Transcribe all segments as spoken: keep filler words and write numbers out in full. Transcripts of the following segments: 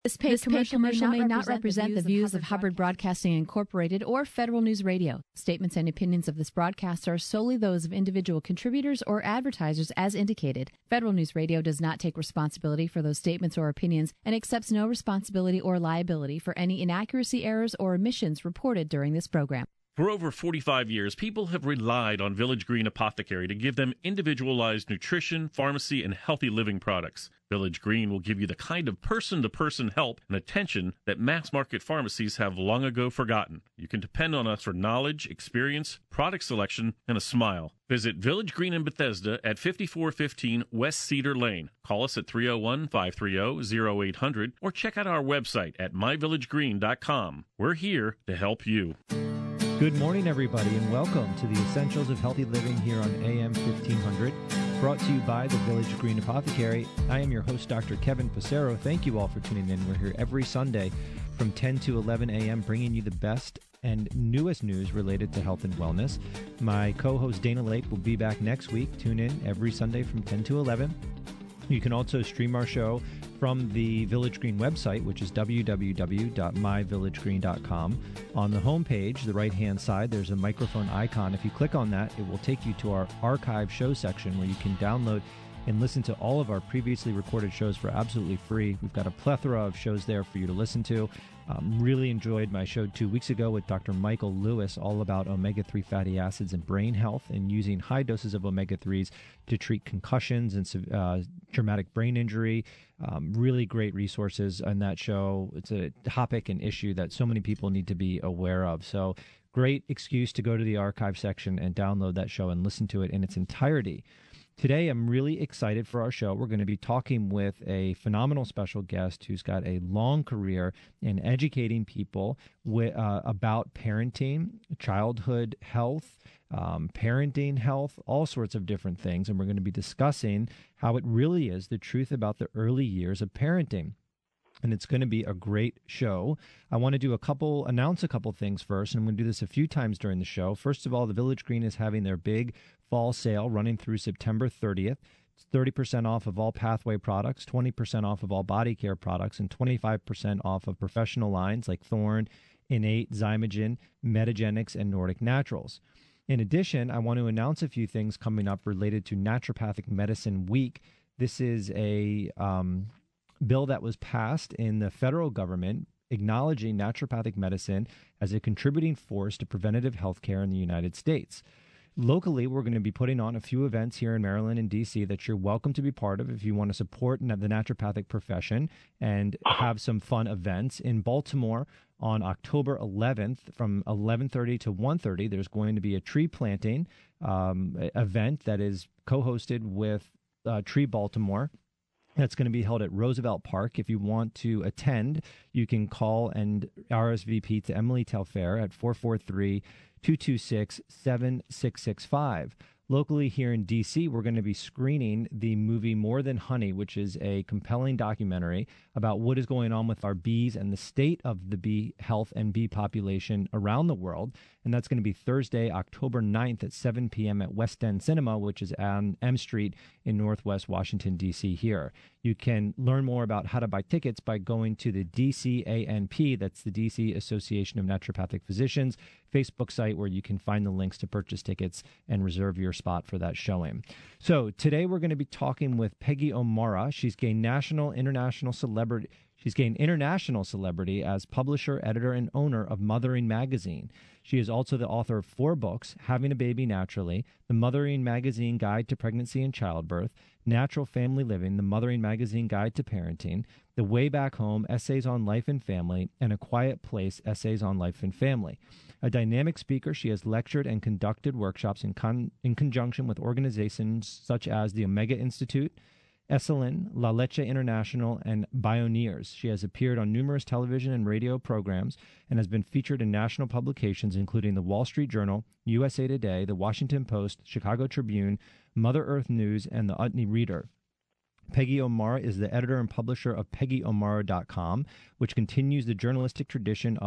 This paid this commercial, paid commercial may, not, may not represent the views of Hubbard Broadcasting Incorporated or Federal News Radio. Statements and opinions of this broadcast are solely those of individual contributors or advertisers as indicated. Federal News Radio does not take responsibility for those statements or opinions and accepts no responsibility or liability for any inaccuracy, errors, or omissions reported during this program. For over forty-five years, people have relied on Village Green Apothecary to give them individualized nutrition, pharmacy, and healthy living products. Village Green will give you the kind of person-to-person help and attention that mass-market pharmacies have long ago forgotten. You can depend on us for knowledge, experience, product selection, and a smile. Visit Village Green in Bethesda at fifty-four fifteen West Cedar Lane. Call us at three oh one, five three oh, oh eight hundred or check out our website at my village green dot com. We're here to help you. Good morning, everybody, and welcome to the Essentials of Healthy Living here on A M fifteen hundred, brought to you by the Village Green Apothecary. I am your host, Doctor Kevin Passero. Thank you all for tuning in. We're here every Sunday from ten to eleven a.m., bringing you the best and newest news related to health and wellness. My co-host, Dana Lake, will be back next week. Tune in every Sunday from ten to eleven. You can also stream our show from the Village Green website, which is w w w dot my village green dot com. On the homepage, the right-hand side, there's a microphone icon. If you click on that, it will take you to our archive show section where you can download and listen to all of our previously recorded shows for absolutely free. We've got a plethora of shows there for you to listen to. Um, really enjoyed my show two weeks ago with Doctor Michael Lewis, all about omega three fatty acids and brain health and using high doses of omega threes to treat concussions and uh, traumatic brain injury. Um, really great resources on that show. It's a topic and issue that so many people need to be aware of. So great excuse to go to the archive section and download that show and listen to it in its entirety. Today, I'm really excited for our show. We're going to be talking with a phenomenal special guest who's got a long career in educating people with, uh, about parenting, childhood health, um, parenting health, all sorts of different things. And we're going to be discussing how it really is the truth about the early years of parenting. And it's going to be a great show. I want to do a couple, announce a couple things first, and I'm going to do this a few times during the show. First of all, the Village Green is having their big fall sale running through September thirtieth. It's thirty percent off of all Pathway products, twenty percent off of all body care products, and twenty-five percent off of professional lines like Thorne, Innate, Zymogen, Metagenics, and Nordic Naturals. In addition, I want to announce a few things coming up related to Naturopathic Medicine Week. This is a um, bill that was passed in the federal government acknowledging naturopathic medicine as a contributing force to preventative health care in the United States. Locally, we're going to be putting on a few events here in Maryland and D C that you're welcome to be part of if you want to support the naturopathic profession and have some fun events. In Baltimore, on October eleventh, from eleven thirty to one thirty, there's going to be a tree planting um, event that is co-hosted with uh, Tree Baltimore. That's going to be held at Roosevelt Park. If you want to attend, you can call and R S V P to Emily Telfair at four four three, two two six, seven six six five. Locally here in D C, we're going to be screening the movie More Than Honey, which is a compelling documentary about what is going on with our bees and the state of the bee health and bee population around the world. And that's going to be Thursday, October ninth at seven p.m. at West End Cinema, which is on M Street in Northwest Washington, D C here. You can learn more about how to buy tickets by going to the D C A N P, that's the D C Association of Naturopathic Physicians, Facebook site where you can find the links to purchase tickets and reserve your spot for that showing. So today we're going to be talking with Peggy O'Mara. She's gained national, international celebrity. She's gained international celebrity as publisher, editor, and owner of Mothering Magazine. She is also the author of four books, Having a Baby Naturally, The Mothering Magazine Guide to Pregnancy and Childbirth, Natural Family Living, The Mothering Magazine Guide to Parenting, The Way Back Home, Essays on Life and Family, and A Quiet Place, Essays on Life and Family. A dynamic speaker, she has lectured and conducted workshops in, con- in conjunction with organizations such as the Omega Institute, Esalen, La Leche International, and Bioneers. She has appeared on numerous television and radio programs and has been featured in national publications including the Wall Street Journal, U S A Today, the Washington Post, Chicago Tribune, Mother Earth News, and the Utne Reader. Peggy O'Mara is the editor and publisher of Peggy O'Mara dot com, which continues the journalistic tradition of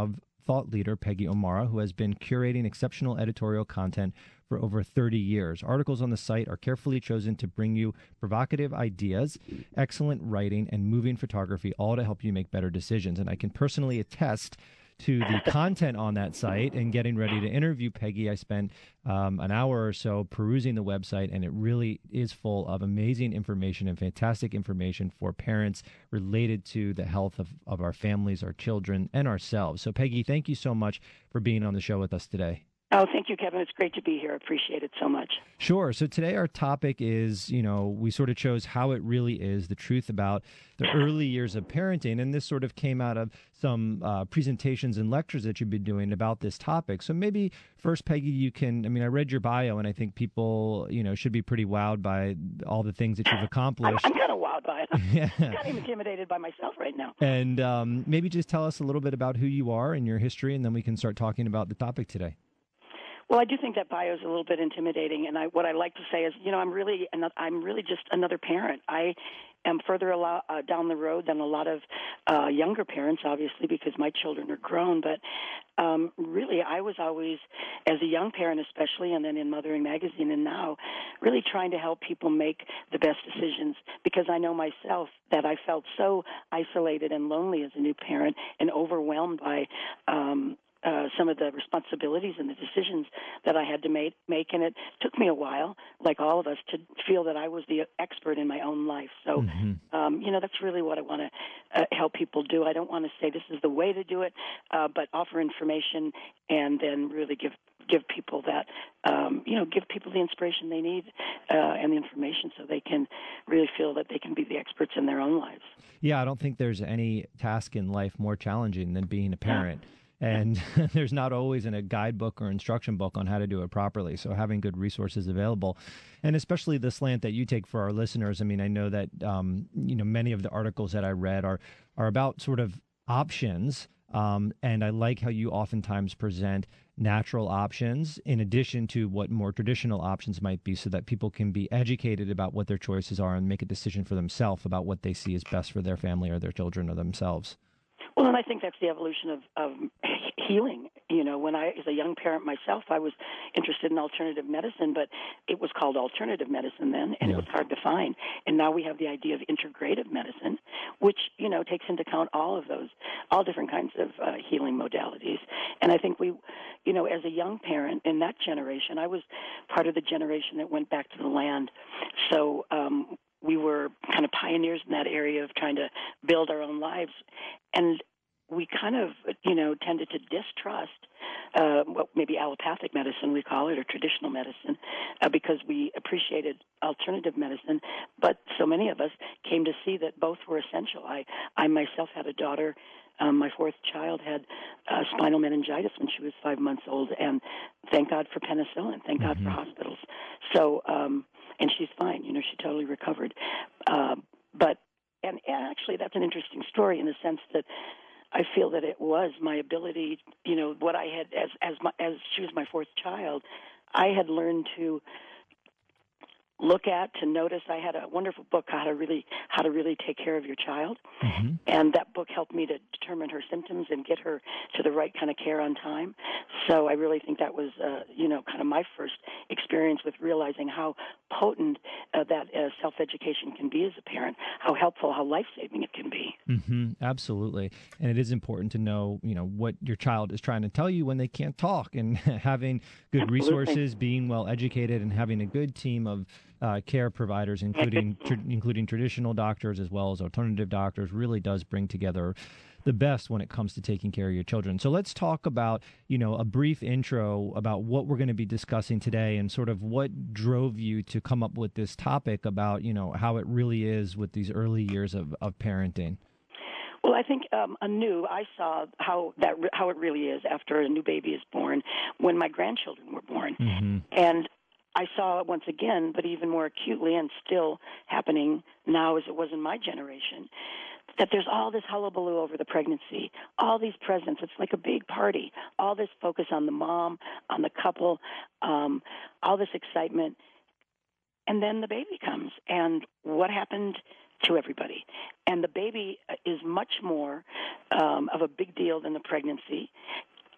thought leader, Peggy O'Mara, who has been curating exceptional editorial content for over thirty years. Articles on the site are carefully chosen to bring you provocative ideas, excellent writing, and moving photography, all to help you make better decisions. And I can personally attest to the content on that site. And getting ready to interview Peggy, I spent um, an hour or so perusing the website, and it really is full of amazing information and fantastic information for parents related to the health of, of our families, our children, and ourselves. So, Peggy, thank you so much for being on the show with us today. Oh, thank you, Kevin. It's great to be here. I appreciate it so much. Sure. So today our topic is, you know, we sort of chose how it really is, the truth about the early years of parenting. And this sort of came out of some uh, presentations and lectures that you've been doing about this topic. So maybe first, Peggy, you can, I mean, I read your bio, and I think people, you know, should be pretty wowed by all the things that you've accomplished. I'm, I'm kind of wowed by it. I'm yeah. kind of intimidated by myself right now. And um, maybe just tell us a little bit about who you are and your history, and then we can start talking about the topic today. Well, I do think that bio is a little bit intimidating, and I, what I like to say is, you know, I'm really, I'm really just another parent. I am further a lot, uh, down the road than a lot of uh, younger parents, obviously, because my children are grown. But um, really, I was always, as a young parent especially, and then in Mothering Magazine, and now, really trying to help people make the best decisions, because I know myself that I felt so isolated and lonely as a new parent and overwhelmed by um Uh, some of the responsibilities and the decisions that I had to make, make, and it took me a while, like all of us, to feel that I was the expert in my own life. So, mm-hmm. um, you know, that's really what I want to uh, help people do. I don't want to say this is the way to do it, uh, but offer information and then really give give people that, um, you know, give people the inspiration they need uh, and the information so they can really feel that they can be the experts in their own lives. Yeah, I don't think there's any task in life more challenging than being a parent. Yeah. And there's not always in a guidebook or instruction book on how to do it properly. So having good resources available, and especially the slant that you take for our listeners. I mean, I know that, um, you know, many of the articles that I read are, are about sort of options. Um, and I like how you oftentimes present natural options in addition to what more traditional options might be, so that people can be educated about what their choices are and make a decision for themselves about what they see as best for their family or their children or themselves. Well, and I think that's the evolution of, of healing. You know, when I, as a young parent myself, I was interested in alternative medicine, but it was called alternative medicine then, and yeah. it was hard to find. And now we have the idea of integrative medicine, which, you know, takes into account all of those, all different kinds of uh, healing modalities. And I think we, you know, as a young parent in that generation, I was part of the generation that went back to the land. So, um, we were kind of pioneers in that area of trying to build our own lives. And we kind of, you know, tended to distrust uh, what maybe allopathic medicine we call it, or traditional medicine, uh, because we appreciated alternative medicine. But so many of us came to see that both were essential. I, I myself had a daughter. Um, my fourth child had uh, spinal meningitis when she was five months old, and thank God for penicillin. Thank mm-hmm. God for hospitals. So, um, and she's fine. You know, she totally recovered. Uh, but, and, and actually, that's an interesting story in the sense that I feel that it was my ability, you know, what I had, as as my, as she was my fourth child, I had learned to look at, to notice. I had a wonderful book, how to really how to really take care of your child, mm-hmm. and that book helped me to determine her symptoms and get her to the right kind of care on time. So I really think that was, uh, you know, kind of my first experience with realizing how potent uh, that uh, self-education can be as a parent, how helpful, how life-saving it can be. Mm-hmm. Absolutely. And it is important to know, you know, what your child is trying to tell you when they can't talk, and having good Absolutely. resources, being well educated, and having a good team of uh, care providers, including tr- including traditional doctors as well as alternative doctors, really does bring together the best when it comes to taking care of your children. So let's talk about, you know, a brief intro about what we're going to be discussing today, and sort of what drove you to come up with this topic about, you know, how it really is with these early years of, of parenting. Well, I think um, anew, I saw how that how it really is after a new baby is born, when my grandchildren were born. Mm-hmm. And I saw it once again, but even more acutely, and still happening now as it was in my generation, that there's all this hullabaloo over the pregnancy, all these presents. It's like a big party, all this focus on the mom, on the couple, um, all this excitement. And then the baby comes, and what happened to everybody? And the baby is much more um, of a big deal than the pregnancy.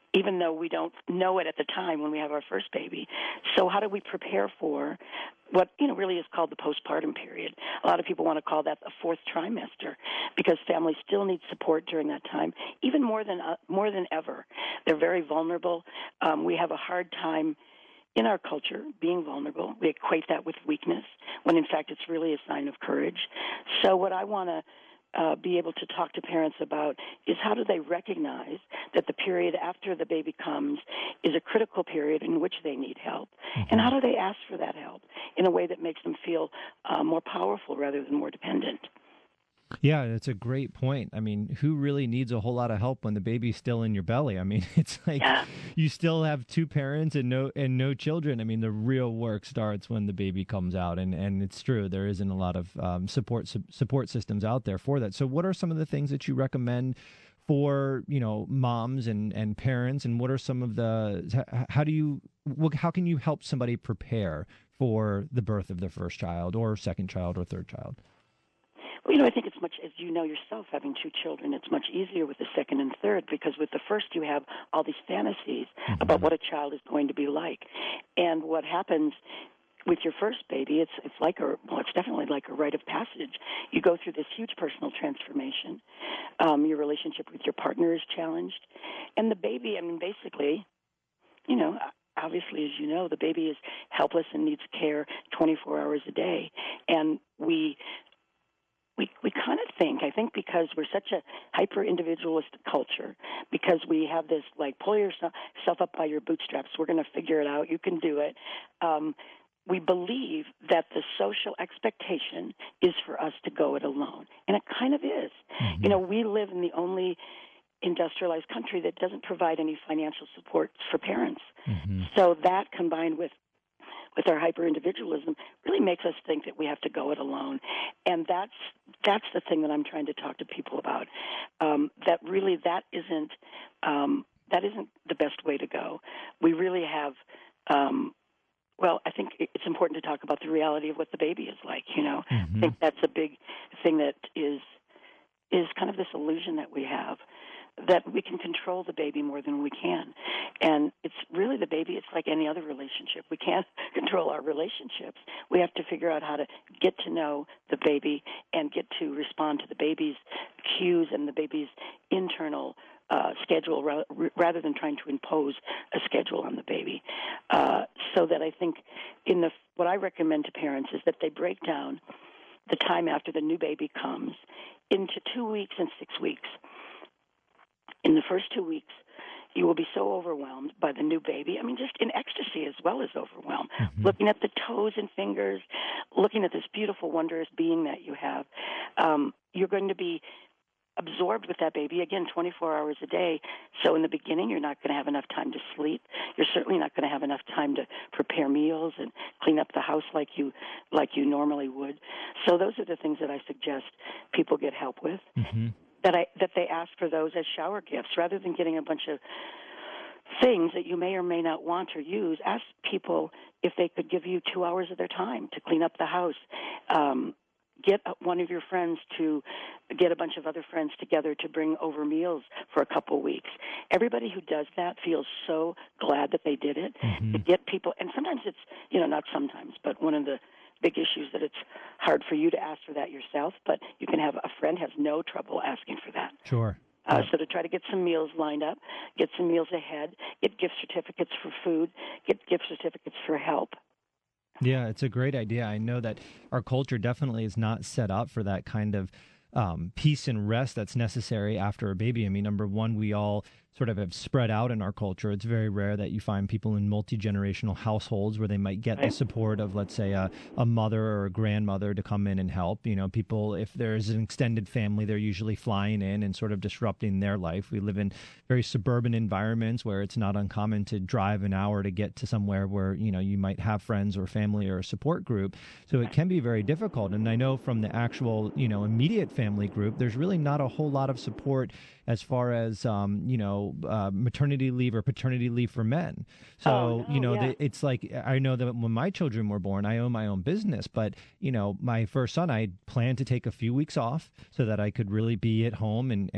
even though we don't know it at the time when we have our first baby. So how do we prepare for what, you know, really is called the postpartum period? A lot of people want to call that the fourth trimester because families still need support during that time, even more than uh, more than ever. They're very vulnerable. Um, we have a hard time in our culture being vulnerable. We equate that with weakness when, in fact, it's really a sign of courage. So what I want to Uh, be able to talk to parents about is how do they recognize that the period after the baby comes is a critical period in which they need help, mm-hmm. and how do they ask for that help in a way that makes them feel uh, more powerful rather than more dependent. Yeah, that's a great point. I mean, who really needs a whole lot of help when the baby's still in your belly? I mean, it's like yeah. you still have two parents and no and no children. I mean, the real work starts when the baby comes out, and, and it's true. There isn't a lot of um, support su- support systems out there for that. So what are some of the things that you recommend for, you know, moms and, and parents, and what are some of the, how do you, how can you help somebody prepare for the birth of their first child or second child or third child? Well, you know, I think it's much, as you know yourself, having two children, it's much easier with the second and third because with the first you have all these fantasies mm-hmm. about what a child is going to be like. And what happens with your first baby, it's it's like a, well, it's definitely like a rite of passage. You go through this huge personal transformation. Um, your relationship with your partner is challenged. And the baby, I mean, basically, you know, obviously, as you know, the baby is helpless and needs care twenty-four hours a day. And we... We we kind of think, I think because we're such a hyper-individualistic culture, because we have this, like, pull yourself up by your bootstraps, we're going to figure it out, you can do it, um, we believe that the social expectation is for us to go it alone. And it kind of is. Mm-hmm. You know, we live in the only industrialized country that doesn't provide any financial support for parents. Mm-hmm. So that combined with with our hyper-individualism really makes us think that we have to go it alone. And that's that's the thing that I'm trying to talk to people about, um, that really that isn't um, that isn't the best way to go. We really have, um, well, I think it's important to talk about the reality of what the baby is like, you know. Mm-hmm. I think that's a big thing that is is kind of this illusion that we have, that we can control the baby more than we can. And it's really the baby, it's like any other relationship. We can't control our relationships. We have to figure out how to get to know the baby and get to respond to the baby's cues and the baby's internal uh, schedule ra- rather than trying to impose a schedule on the baby. Uh, so that I think in the what I recommend to parents is that they break down the time after the new baby comes into two weeks and six weeks. In the first two weeks, you will be so overwhelmed by the new baby. I mean, just in ecstasy as well as overwhelmed. Mm-hmm. Looking at the toes and fingers, looking at this beautiful, wondrous being that you have. Um, you're going to be absorbed with that baby, again, twenty-four hours a day. So in the beginning, you're not going to have enough time to sleep. You're certainly not going to have enough time to prepare meals and clean up the house like you like you normally would. So those are the things that I suggest people get help with. Mm-hmm. That I that they ask for those as shower gifts rather than getting a bunch of things that you may or may not want or use. Ask people if they could give you two hours of their time to clean up the house. Um, get one of your friends to get a bunch of other friends together to bring over meals for a couple weeks. Everybody who does that feels so glad that they did it. Mm-hmm. To get people, and sometimes it's, you know, not sometimes, but one of the big issues that it's hard for you to ask for that yourself, but you can have a friend has no trouble asking for that. Sure. Uh, so to try to get some meals lined up, get some meals ahead, get gift certificates for food, get gift certificates for help. Yeah, it's a great idea. I know that our culture definitely is not set up for that kind of um, peace and rest that's necessary after a baby. I mean, number one, we all sort of have spread out in our culture. It's very rare that you find people in multi-generational households where they might get the support of, let's say, a, a mother or a grandmother to come in and help. You know, people, if there's an extended family, they're usually flying in and sort of disrupting their life. We live in very suburban environments where it's not uncommon to drive an hour to get to somewhere where, you know, you might have friends or family or a support group. So it can be very difficult. And I know from the actual, you know, immediate family group, there's really not a whole lot of support as far as, um, you know, uh, maternity leave or paternity leave for men. So, oh, no, you know, yeah. the, it's like, I know that when my children were born, I own my own business, but, you know, my first son, I planned to take a few weeks off so that I could really be at home and, and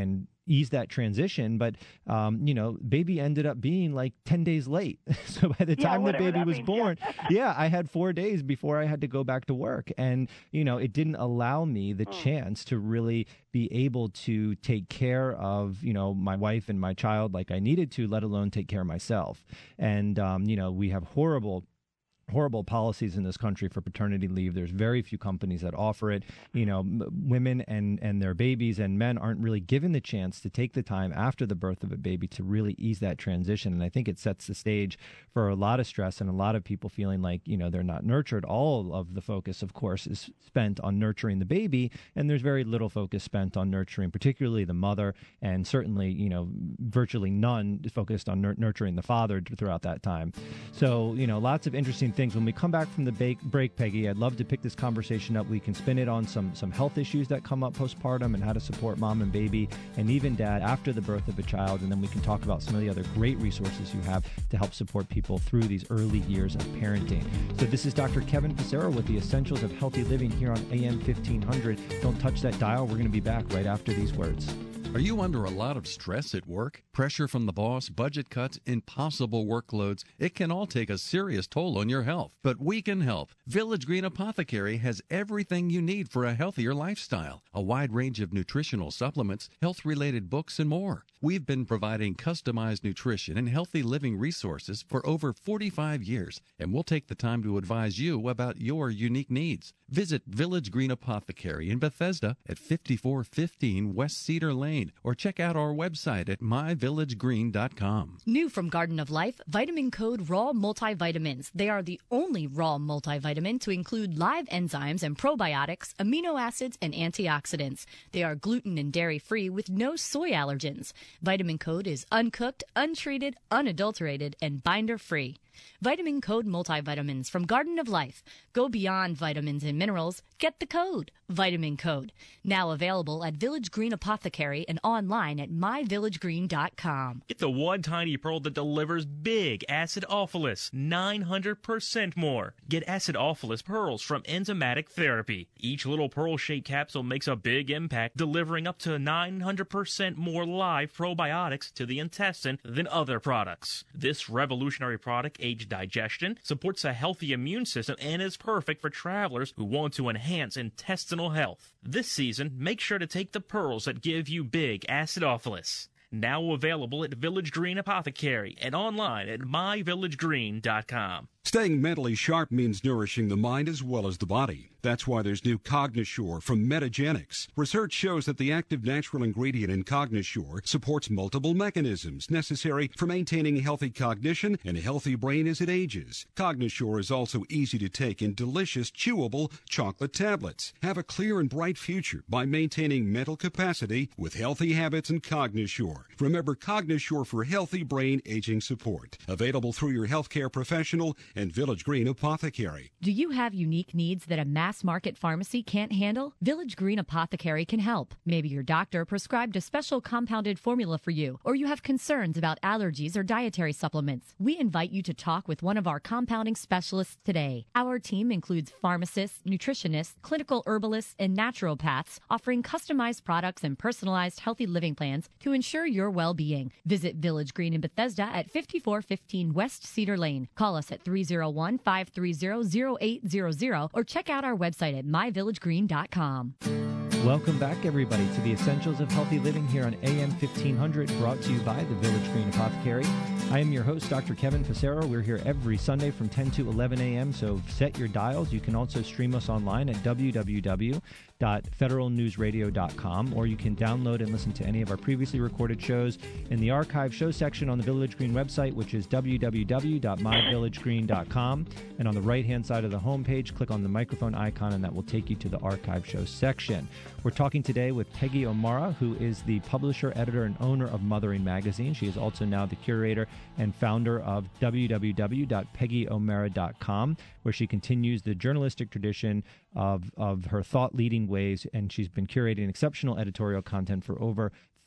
ease that transition. But, um, you know, baby ended up being like ten days late. So by the yeah, time the baby was means, born, yeah. yeah, I had four days before I had to go back to work. And, you know, it didn't allow me the mm. chance to really be able to take care of, you know, my wife and my child like I needed to, let alone take care of myself. And, um, you know, we have horrible horrible policies in this country for paternity leave. There's very few companies that offer it. You know, m- women and, and their babies and men aren't really given the chance to take the time after the birth of a baby to really ease that transition. And I think it sets the stage for a lot of stress and a lot of people feeling like, you know, they're not nurtured. All of the focus, of course, is spent on nurturing the baby, and there's very little focus spent on nurturing, particularly the mother, and certainly, you know, virtually none focused on nur- nurturing the father throughout that time. So, you know, lots of interesting things. When we come back from the break, break, Peggy, I'd love to pick this conversation up. We can spin it on some some health issues that come up postpartum and how to support mom and baby and even dad after the birth of a child. And then we can talk about some of the other great resources you have to help support people through these early years of parenting. So this is Doctor Kevin Passero with the Essentials of Healthy Living here on A M fifteen hundred. Don't touch that dial. We're going to be back right after these words. Are you under a lot of stress at work? Pressure from the boss, budget cuts, impossible workloads? It can all take a serious toll on your health. But we can help. Village Green Apothecary has everything you need for a healthier lifestyle. A wide range of nutritional supplements, health-related books, and more. We've been providing customized nutrition and healthy living resources for over forty-five years, and we'll take the time to advise you about your unique needs. Visit Village Green Apothecary in Bethesda at fifty-four fifteen West Cedar Lane, or check out our website at my village green dot com. New from Garden of Life, Vitamin Code Raw Multivitamins. They are the only raw multivitamin to include live enzymes and probiotics, amino acids, and antioxidants. They are gluten and dairy-free with no soy allergens. Vitamin Code is uncooked, untreated, unadulterated, and binder-free. Vitamin Code Multivitamins from Garden of Life. Go beyond vitamins and minerals. Get the code. Vitamin Code. Now available at Village Green Apothecary and online at my village green dot com. Get the one tiny pearl that delivers big acidophilus, nine hundred percent more. Get acidophilus pearls from Enzymatic Therapy. Each little pearl-shaped capsule makes a big impact, delivering up to nine hundred percent more live probiotics to the intestine than other products. This revolutionary product aids digestion, supports a healthy immune system, and is perfect for travelers who want to enhance intestinal health. This season, make sure to take the pearls that give you big acidophilus. Now available at Village Green Apothecary and online at my village green dot com. Staying mentally sharp means nourishing the mind as well as the body. That's why there's new Cognosure from Metagenics. Research shows that the active natural ingredient in Cognosure supports multiple mechanisms necessary for maintaining healthy cognition and a healthy brain as it ages. Cognosure is also easy to take in delicious, chewable chocolate tablets. Have a clear and bright future by maintaining mental capacity with healthy habits and Cognosure. Remember Cognosure for healthy brain aging support. Available through your healthcare professional and Village Green Apothecary. Do you have unique needs that a mass market pharmacy can't handle? Village Green Apothecary can help. Maybe your doctor prescribed a special compounded formula for you, or you have concerns about allergies or dietary supplements. We invite you to talk with one of our compounding specialists today. Our team includes pharmacists, nutritionists, clinical herbalists, and naturopaths, offering customized products and personalized healthy living plans to ensure your well-being. Visit Village Green in Bethesda at fifty-four fifteen West Cedar Lane. Call us at three oh one, five three zero, zero eight zero zero or check out our website at my village green dot com. Welcome back, everybody, to the Essentials of Healthy Living here on A M fifteen hundred, brought to you by the Village Green Apothecary. I am your host, Doctor Kevin Passero. We're here every Sunday from ten to eleven a.m., so set your dials. You can also stream us online at w w w dot federal news radio dot com, or you can download and listen to any of our previously recorded shows in the archive show section on the Village Green website, which is w w w dot my village green dot com. And on the right-hand side of the homepage, click on the microphone icon, and that will take you to the archive show section. We're talking today with Peggy O'Mara, who is the publisher, editor, and owner of Mothering Magazine. She is also now the curator and founder of w w w dot peggy o'mara dot com, where she continues the journalistic tradition of, of her thought-leading ways, and she's been curating exceptional editorial content for over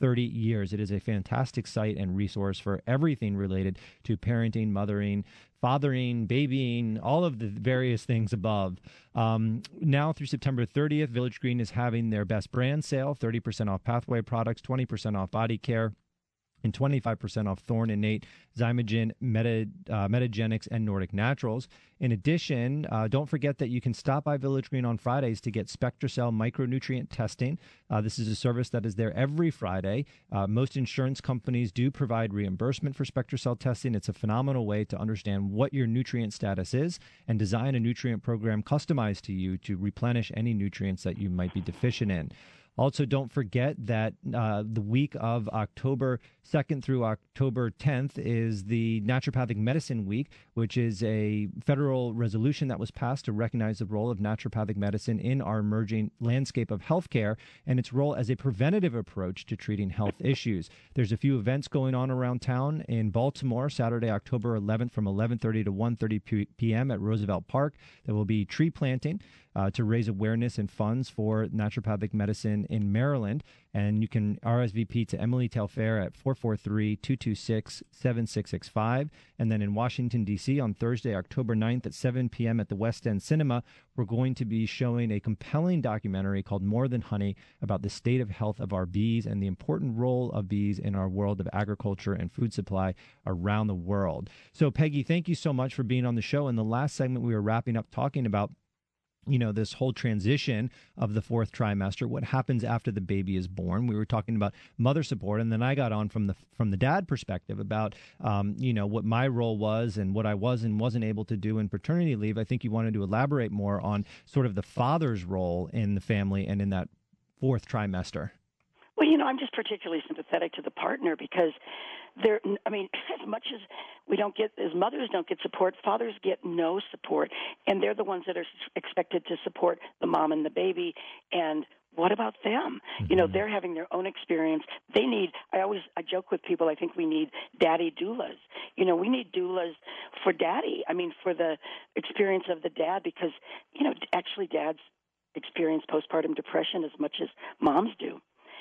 thirty years. It is a fantastic site and resource for everything related to parenting, mothering, fathering, babying, all of the various things above. Um, now through September thirtieth, Village Green is having their best brand sale, thirty percent off Pathway products, twenty percent off body care, and twenty-five percent off Thorne and Nate, Zymogen, Meta, uh, Metagenics, and Nordic Naturals. In addition, uh, don't forget that you can stop by Village Green on Fridays to get SpectraCell micronutrient testing. Uh, this is a service that is there every Friday. Uh, most insurance companies do provide reimbursement for SpectraCell testing. It's a phenomenal way to understand what your nutrient status is and design a nutrient program customized to you to replenish any nutrients that you might be deficient in. Also, don't forget that uh, the week of October second through October tenth is the Naturopathic Medicine Week, which is a federal resolution that was passed to recognize the role of naturopathic medicine in our emerging landscape of healthcare and its role as a preventative approach to treating health issues. There's a few events going on around town in Baltimore, Saturday, October eleventh from eleven thirty to one thirty p.m. at Roosevelt Park. There will be tree planting Uh, to raise awareness and funds for naturopathic medicine in Maryland. And you can R S V P to Emily Telfair at four four three, two two six, seven six six five. And then in Washington, D C on Thursday, October ninth at seven p.m. at the West End Cinema, we're going to be showing a compelling documentary called More Than Honey about the state of health of our bees and the important role of bees in our world of agriculture and food supply around the world. So, Peggy, thank you so much for being on the show. In the last segment, we were wrapping up talking about you know, this whole transition of the fourth trimester, what happens after the baby is born. We were talking about mother support, and then I got on from the from the dad perspective about, um, you know, what my role was and what I was and wasn't able to do in paternity leave. I think you wanted to elaborate more on sort of the father's role in the family and in that fourth trimester. Well, you know, I'm just particularly sympathetic to the partner because there, I mean, as much as we don't get, as mothers don't get support, fathers get no support, and they're the ones that are expected to support the mom and the baby. And what about them? Mm-hmm. You know, they're having their own experience. They need, I always, I joke with people, I think we need daddy doulas. You know, we need doulas for daddy. I mean, for the experience of the dad, because, you know, actually dads experience postpartum depression as much as moms do.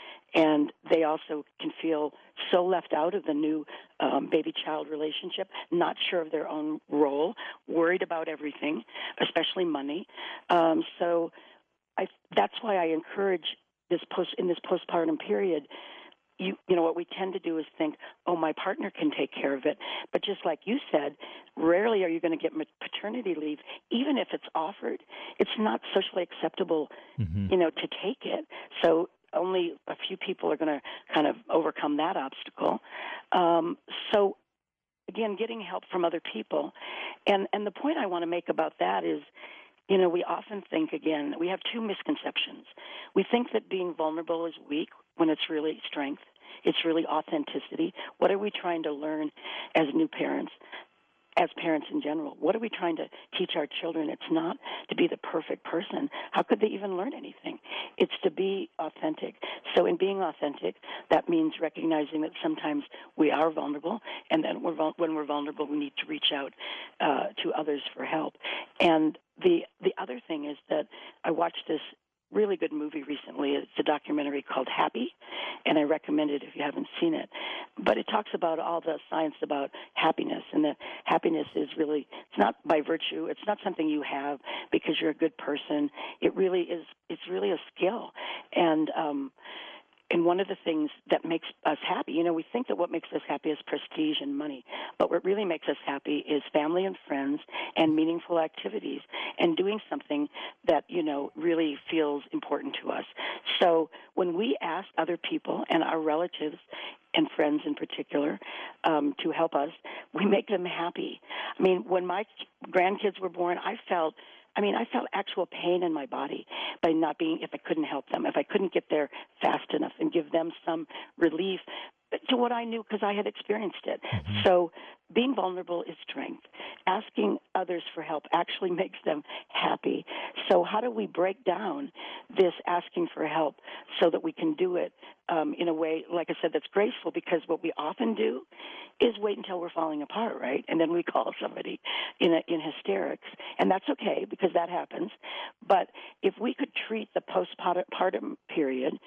And they also can feel so left out of the new um, baby-child relationship, not sure of their own role, worried about everything, especially money. Um, so I, that's why I encourage this post in this postpartum period. You, you know, what we tend to do is think, oh, my partner can take care of it. But just like you said, rarely are you going to get paternity leave. Even if it's offered, it's not socially acceptable, mm-hmm. you know, to take it. So only a few people are going to kind of overcome that obstacle. Um, so, again, getting help from other people. And, and the point I want to make about that is, you know, we often think, again, we have two misconceptions. We think that being vulnerable is weak when it's really strength. It's really authenticity. What are we trying to learn as new parents? As parents in general, what are we trying to teach our children? It's not to be the perfect person. How could they even learn anything? It's to be authentic. So in being authentic, that means recognizing that sometimes we are vulnerable, and then we're, when we're vulnerable, we need to reach out uh, to others for help. And the the other thing is that I watched this really good movie recently. It's a documentary called Happy, and I recommend it if you haven't seen it. But it talks about all the science about happiness, and that happiness is really, it's not by virtue, it's not something you have because you're a good person. It really is, it's really a skill. And, um, And one of the things that makes us happy, you know, we think that what makes us happy is prestige and money, but what really makes us happy is family and friends and meaningful activities and doing something that, you know, really feels important to us. So when we ask other people and our relatives and friends in particular um, to help us, we make them happy. I mean, when my grandkids were born, I felt I mean, I felt actual pain in my body by not being, if I couldn't help them, if I couldn't get there fast enough and give them some relief to what I knew because I had experienced it. Mm-hmm. So being vulnerable is strength. Asking others for help actually makes them happy. So how do we break down this asking for help so that we can do it um, in a way, like I said, that's graceful? Because what we often do is wait until we're falling apart, right? And then we call somebody in a, in hysterics. And that's okay because that happens. But if we could treat the postpartum period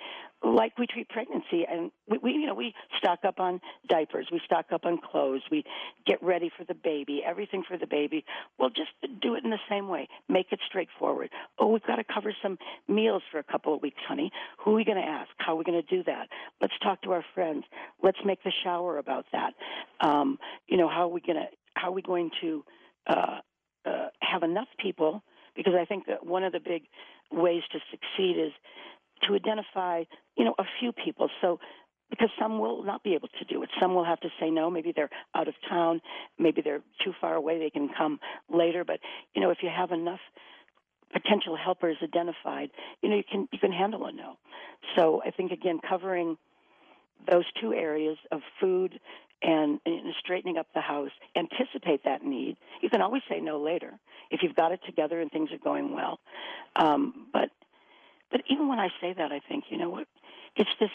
like we treat pregnancy, and we, we, you know, we stock up on diapers, we stock up on clothes, we get ready for the baby, everything for the baby. Well, just do it in the same way. Make it straightforward. Oh, we've got to cover some meals for a couple of weeks, honey. Who are we going to ask? How are we going to do that? Let's talk to our friends. Let's make the shower about that. Um, you know, how are we going to, how are we going to uh, uh, have enough people? Because I think that one of the big ways to succeed is to identify, you know, a few people. So, because some will not be able to do it. Some will have to say no. Maybe they're out of town. Maybe they're too far away. They can come later. But, you know, if you have enough potential helpers identified, you know, you can you can handle a no. So I think, again, covering those two areas of food and, and straightening up the house, anticipate that need. You can always say no later if you've got it together and things are going well. Um, but But even when I say that, I think, you know what, it's this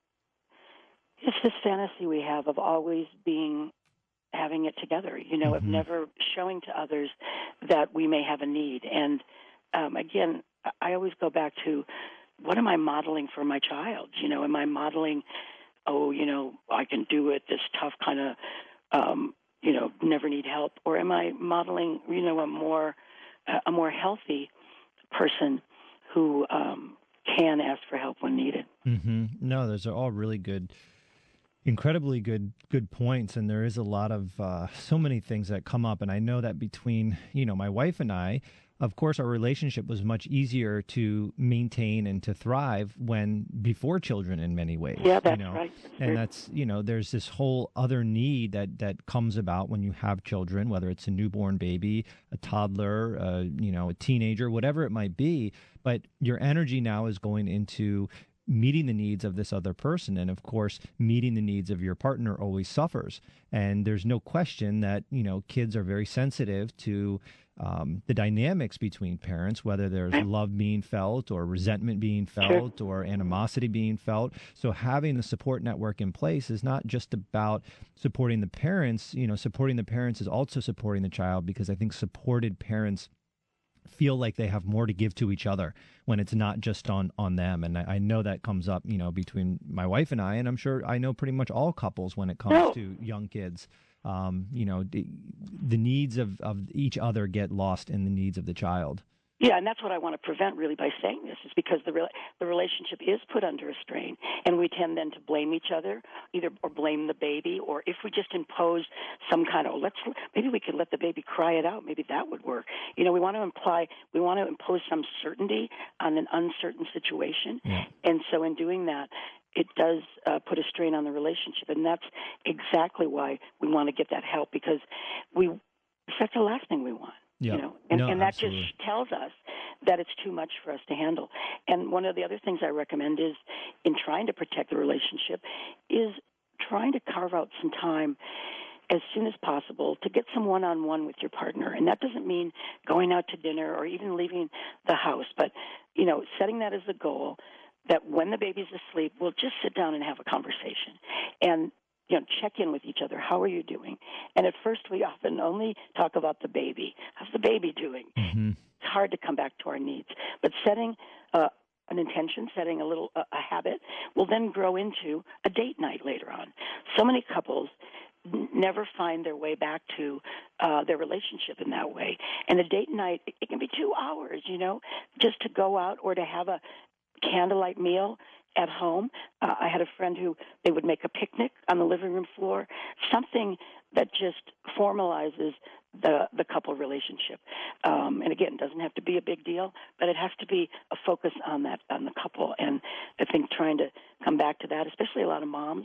it's this fantasy we have of always being, having it together, you know, mm-hmm. of never showing to others that we may have a need. And, um, again, I always go back to, what am I modeling for my child? You know, am I modeling, oh, you know, I can do it, this tough kind of, um, you know, never need help? Or am I modeling, you know, a more, a more healthy person who um, can ask for help when needed? Mm-hmm. No, those are all really good, incredibly good, good points. And there is a lot of uh, so many things that come up. And I know that between, you know, my wife and I, of course, our relationship was much easier to maintain and to thrive when before children in many ways. Yeah, that's you know? right. That's and that's, you know, there's this whole other need that, that comes about when you have children, whether it's a newborn baby, a toddler, uh, you know, a teenager, whatever it might be. But your energy now is going into meeting the needs of this other person. And of course, meeting the needs of your partner always suffers. And there's no question that, you know, kids are very sensitive to um, the dynamics between parents, whether there's love being felt or resentment being felt or animosity being felt. So having the support network in place is not just about supporting the parents. You know, supporting the parents is also supporting the child, because I think supported parents feel like they have more to give to each other when it's not just on, on them. And I, I know that comes up, you know, between my wife and I, and I'm sure I know pretty much all couples when it comes no. to young kids. Um, you know, the, the needs of, of each other get lost in the needs of the child. Yeah, and that's what I want to prevent, really, by saying this, is because the re- the relationship is put under a strain, and we tend then to blame each other, either or blame the baby, or if we just impose some kind of, let's maybe we could let the baby cry it out, maybe that would work. You know, we want to imply, we want to impose some certainty on an uncertain situation, yeah. and so in doing that, it does uh, put a strain on the relationship, and that's exactly why we want to get that help, because we that's the last thing we want. Yeah. You know, and, no, and that absolutely. just tells us that it's too much for us to handle. And one of the other things I recommend is, in trying to protect the relationship, is trying to carve out some time as soon as possible to get some one-on-one with your partner. And that doesn't mean going out to dinner or even leaving the house, but, you know, setting that as a goal, that when the baby's asleep, we'll just sit down and have a conversation. And you know, check in with each other. How are you doing? And at first, we often only talk about the baby. How's the baby doing? Mm-hmm. It's hard to come back to our needs. But setting uh, an intention, setting a little uh, a habit, will then grow into a date night later on. So many couples n- never find their way back to uh, their relationship in that way. And a date night, it, it can be two hours, you know, just to go out or to have a candlelight meal at home. Uh, I had a friend who they would make a picnic on the living room floor, something that just formalizes the the couple relationship. Um, and again, it doesn't have to be a big deal, but it has to be a focus on that, on the couple. And I think trying to come back to that, especially a lot of moms,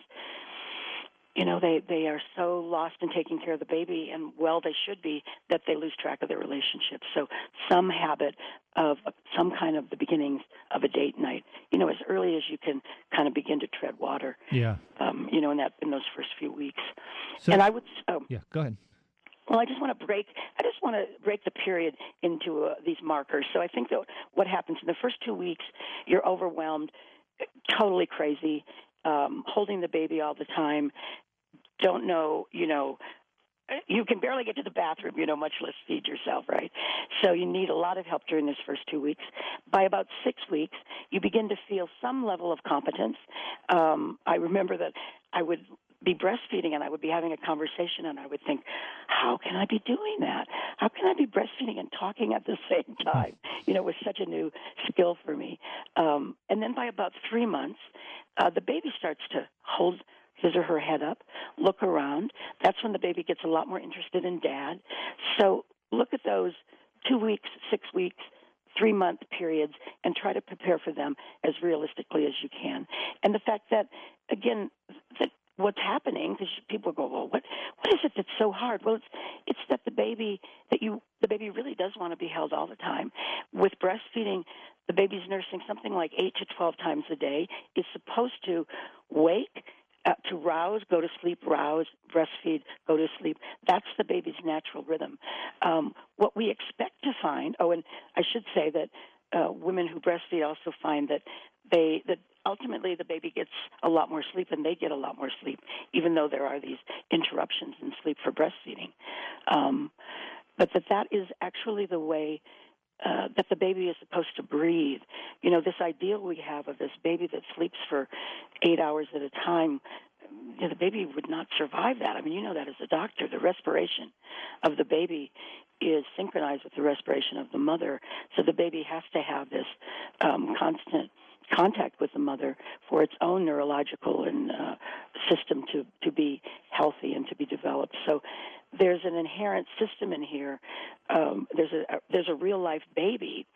you know, they, they are so lost in taking care of the baby, and well, they should be, that they lose track of their relationship. So some habit of some kind of the beginnings of a date night, you know, as early as you can kind of begin to tread water. Yeah. Um, you know, in that in those first few weeks. So, and I would. Oh, yeah. Go ahead. Well, I just want to break. I just want to break the period into uh, these markers. So I think that what happens in the first two weeks, you're overwhelmed, totally crazy, um, holding the baby all the time. Don't know, you know, you can barely get to the bathroom, you know, much less feed yourself, right? So you need a lot of help during this first two weeks. By about six weeks, you begin to feel some level of competence. Um, I remember that I would be breastfeeding and I would be having a conversation and I would think, how can I be doing that? How can I be breastfeeding and talking at the same time? You know, it was such a new skill for me. Um, and then by about three months, uh, the baby starts to hold his or her head up, look around. That's when the baby gets a lot more interested in dad. So look at those two weeks, six weeks, three-month periods and try to prepare for them as realistically as you can. And the fact that, again, that what's happening, because people go, well, what what is it that's so hard? Well, it's it's that the baby that you the baby really does want to be held all the time. With breastfeeding, the baby's nursing something like eight to twelve times a day. Is supposed to wake, uh, to rouse, go to sleep, rouse, breastfeed, go to sleep. That's the baby's natural rhythm. Um, what we expect to find. Oh, and I should say that uh, women who breastfeed also find that they that. Ultimately, the baby gets a lot more sleep, and they get a lot more sleep, even though there are these interruptions in sleep for breastfeeding. Um, but that that is actually the way uh, that the baby is supposed to breathe. You know, this ideal we have of this baby that sleeps for eight hours at a time, you know, the baby would not survive that. I mean, you know that as a doctor. The respiration of the baby is synchronized with the respiration of the mother, so the baby has to have this um, constant contact with the mother for its own neurological and uh, system to, to be healthy and to be developed. So there's an inherent system in here. Um, there's a there's a real life baby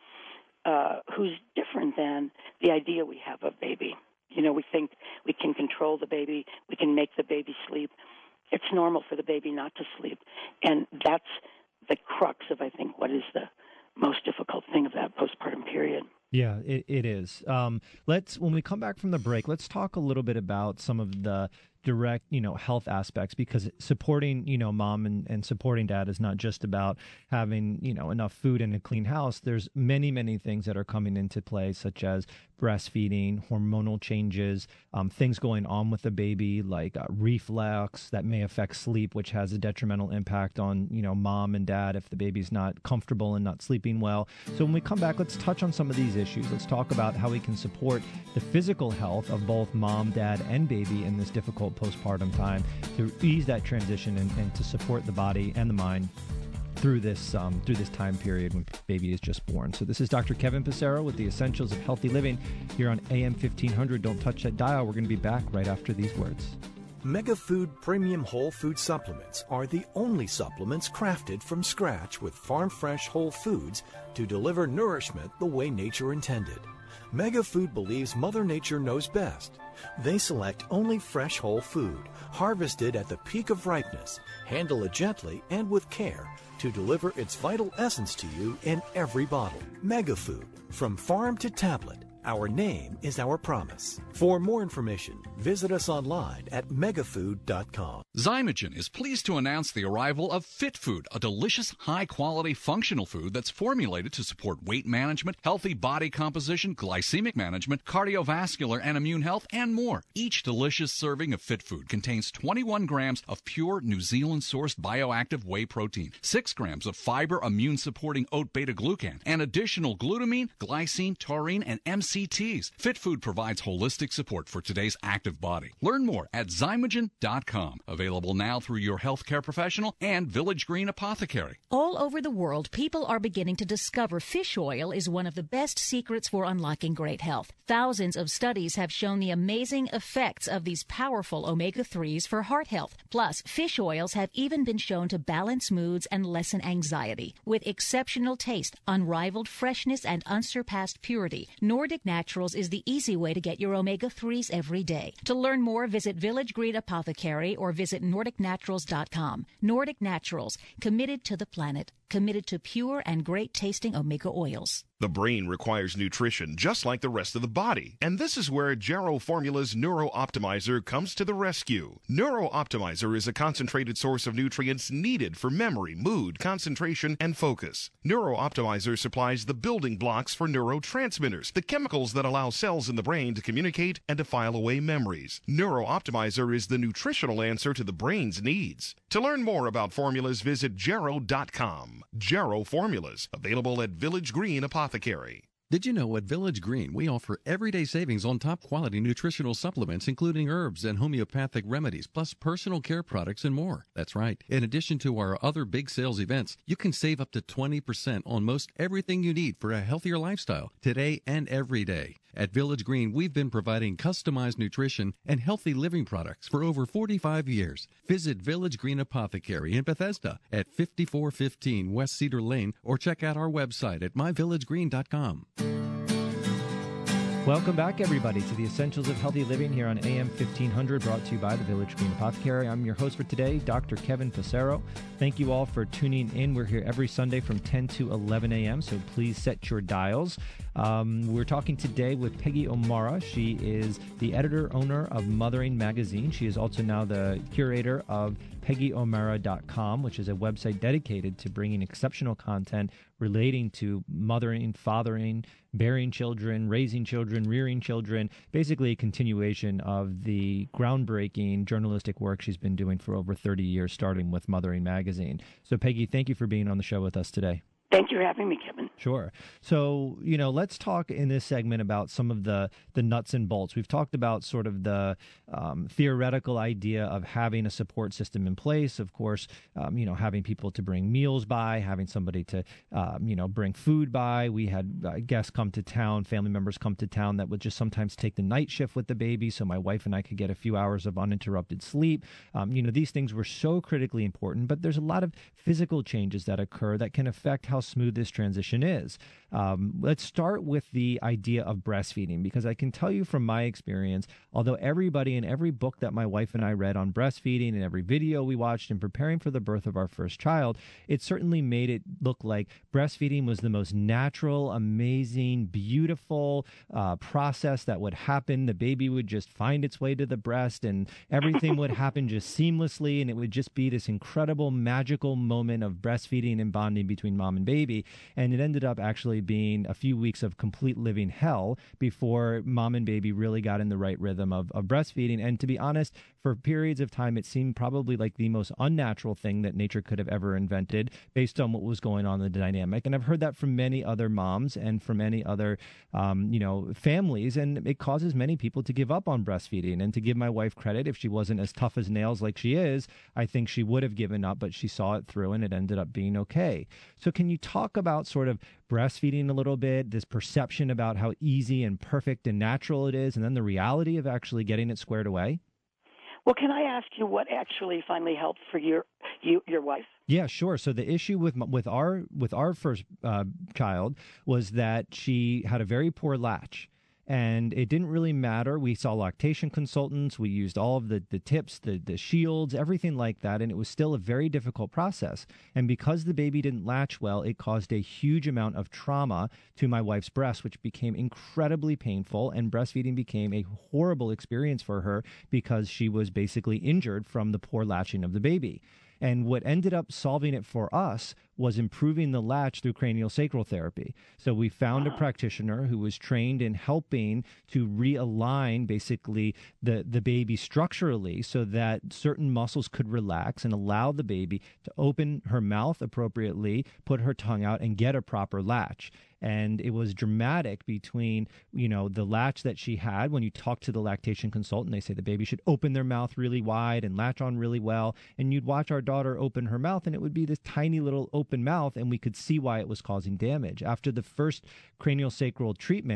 uh, who's different than the idea we have of baby. You know, we think we can control the baby, we can make the baby sleep. It's normal for the baby not to sleep, and that's the crux of, I think, what is the most difficult thing of that postpartum period. Yeah, it, it is. Um, let's when we come back from the break, let's talk a little bit about some of the direct, you know, health aspects, because supporting, you know, mom and, and supporting dad is not just about having, you know, enough food and a clean house. There's many, many things that are coming into play, such as breastfeeding, hormonal changes, um, things going on with the baby, like uh, reflux that may affect sleep, which has a detrimental impact on, you know, mom and dad if the baby's not comfortable and not sleeping well. So when we come back, let's touch on some of these issues. Let's talk about how we can support the physical health of both mom, dad, and baby in this difficult postpartum time to ease that transition and, and to support the body and the mind through this um, through this time period when baby is just born. So this is Doctor Kevin Passero with the Essentials of Healthy Living here on A M fifteen hundred. Don't touch that dial. We're going to be back right after these words. MegaFood Premium Whole Food Supplements are the only supplements crafted from scratch with farm-fresh whole foods to deliver nourishment the way nature intended. MegaFood believes Mother Nature knows best. They select only fresh whole food, harvested at the peak of ripeness, handle it gently and with care to deliver its vital essence to you in every bottle. MegaFood, from farm to tablet. Our name is our promise. For more information, visit us online at megafood dot com. Zymogen is pleased to announce the arrival of Fit Food, a delicious, high-quality, functional food that's formulated to support weight management, healthy body composition, glycemic management, cardiovascular and immune health, and more. Each delicious serving of Fit Food contains twenty-one grams of pure New Zealand-sourced bioactive whey protein, six grams of fiber immune-supporting oat beta-glucan, and additional glutamine, glycine, taurine, and M C Ts. Fit Food provides holistic support for today's active body. Learn more at zymogen dot com. Available now through your healthcare professional and Village Green Apothecary. All over the world, people are beginning to discover fish oil is one of the best secrets for unlocking great health. Thousands of studies have shown the amazing effects of these powerful omega threes for heart health. Plus, fish oils have even been shown to balance moods and lessen anxiety. With exceptional taste, unrivaled freshness, and unsurpassed purity, Nordic Naturals is the easy way to get your omega threes every day. To learn more, visit Village Green Apothecary or visit nordic naturals dot com. Nordic Naturals, committed to the planet, committed to pure and great tasting omega oils. The brain requires nutrition just like the rest of the body, and this is where Jarrow Formula's Neuro Optimizer comes to the rescue. Neuro Optimizer is a concentrated source of nutrients needed for memory, mood, concentration, and focus. Neuro Optimizer supplies the building blocks for neurotransmitters, the chemicals that allow cells in the brain to communicate and to file away memories. Neuro Optimizer is the nutritional answer to the brain's needs. To learn more about formulas, visit jarrow dot com. Jarrow Formulas, available at Village Green Apothecary. Did you know at Village Green we offer everyday savings on top quality nutritional supplements, including herbs and homeopathic remedies, plus personal care products and more? That's right. In addition to our other big sales events, you can save up to twenty percent on most everything you need for a healthier lifestyle today and every day. At Village Green, we've been providing customized nutrition and healthy living products for over forty-five years. Visit Village Green Apothecary in Bethesda at fifty-four fifteen West Cedar Lane or check out our website at my village green dot com. Welcome back, everybody, to the Essentials of Healthy Living here on A M fifteen hundred, brought to you by the Village Green Apothecary. I'm your host for today, Doctor Kevin Passero. Thank you all for tuning in. We're here every Sunday from ten to eleven a.m., so please set your dials. Um, we're talking today with Peggy O'Mara. She is the editor-owner of Mothering Magazine. She is also now the curator of peggy o'mara dot com, which is a website dedicated to bringing exceptional content relating to mothering, fathering, bearing children, raising children, rearing children, basically a continuation of the groundbreaking journalistic work she's been doing for over thirty years, starting with Mothering Magazine. So, Peggy, thank you for being on the show with us today. Thank you for having me, Kevin. Sure. So, you know, let's talk in this segment about some of the, the nuts and bolts. We've talked about sort of the um, theoretical idea of having a support system in place. Of course, um, you know, having people to bring meals by, having somebody to, um, you know, bring food by. We had uh, guests come to town, family members come to town that would just sometimes take the night shift with the baby so my wife and I could get a few hours of uninterrupted sleep. Um, you know, these things were so critically important, but there's a lot of physical changes that occur that can affect how smooth this transition is. Um, let's start with the idea of breastfeeding, because I can tell you from my experience, although everybody in every book that my wife and I read on breastfeeding and every video we watched in preparing for the birth of our first child, it certainly made it look like breastfeeding was the most natural, amazing, beautiful uh, process that would happen. The baby would just find its way to the breast and everything would happen just seamlessly, and it would just be this incredible, magical moment of breastfeeding and bonding between mom and baby. And it ended up actually being a few weeks of complete living hell before mom and baby really got in the right rhythm of, of breastfeeding. And to be honest, for periods of time, it seemed probably like the most unnatural thing that nature could have ever invented based on what was going on in the dynamic. And I've heard that from many other moms and from many other, um, you know, families. And it causes many people to give up on breastfeeding. And to give my wife credit, if she wasn't as tough as nails like she is, I think she would have given up, but she saw it through and it ended up being okay. So can you talk about sort of breastfeeding a little bit, this perception about how easy and perfect and natural it is, and then the reality of actually getting it squared away? Well, can I ask you what actually finally helped for your you your wife? Yeah, sure. So the issue with with our with our first uh, child was that she had a very poor latch. And it didn't really matter. We saw lactation consultants. We used all of the, the tips, the, the shields, everything like that. And it was still a very difficult process. And because the baby didn't latch well, it caused a huge amount of trauma to my wife's breast, which became incredibly painful. And breastfeeding became a horrible experience for her because she was basically injured from the poor latching of the baby. And what ended up solving it for us was improving the latch through craniosacral therapy. So we found a practitioner who was trained in helping to realign basically the, the baby structurally so that certain muscles could relax and allow the baby to open her mouth appropriately, put her tongue out, and get a proper latch. And it was dramatic between, you know, the latch that she had. When you talk to the lactation consultant, they say the baby should open their mouth really wide and latch on really well. And you'd watch our daughter open her mouth, and it would be this tiny little open mouth, and we could see why it was causing damage. After the first craniosacral treatment,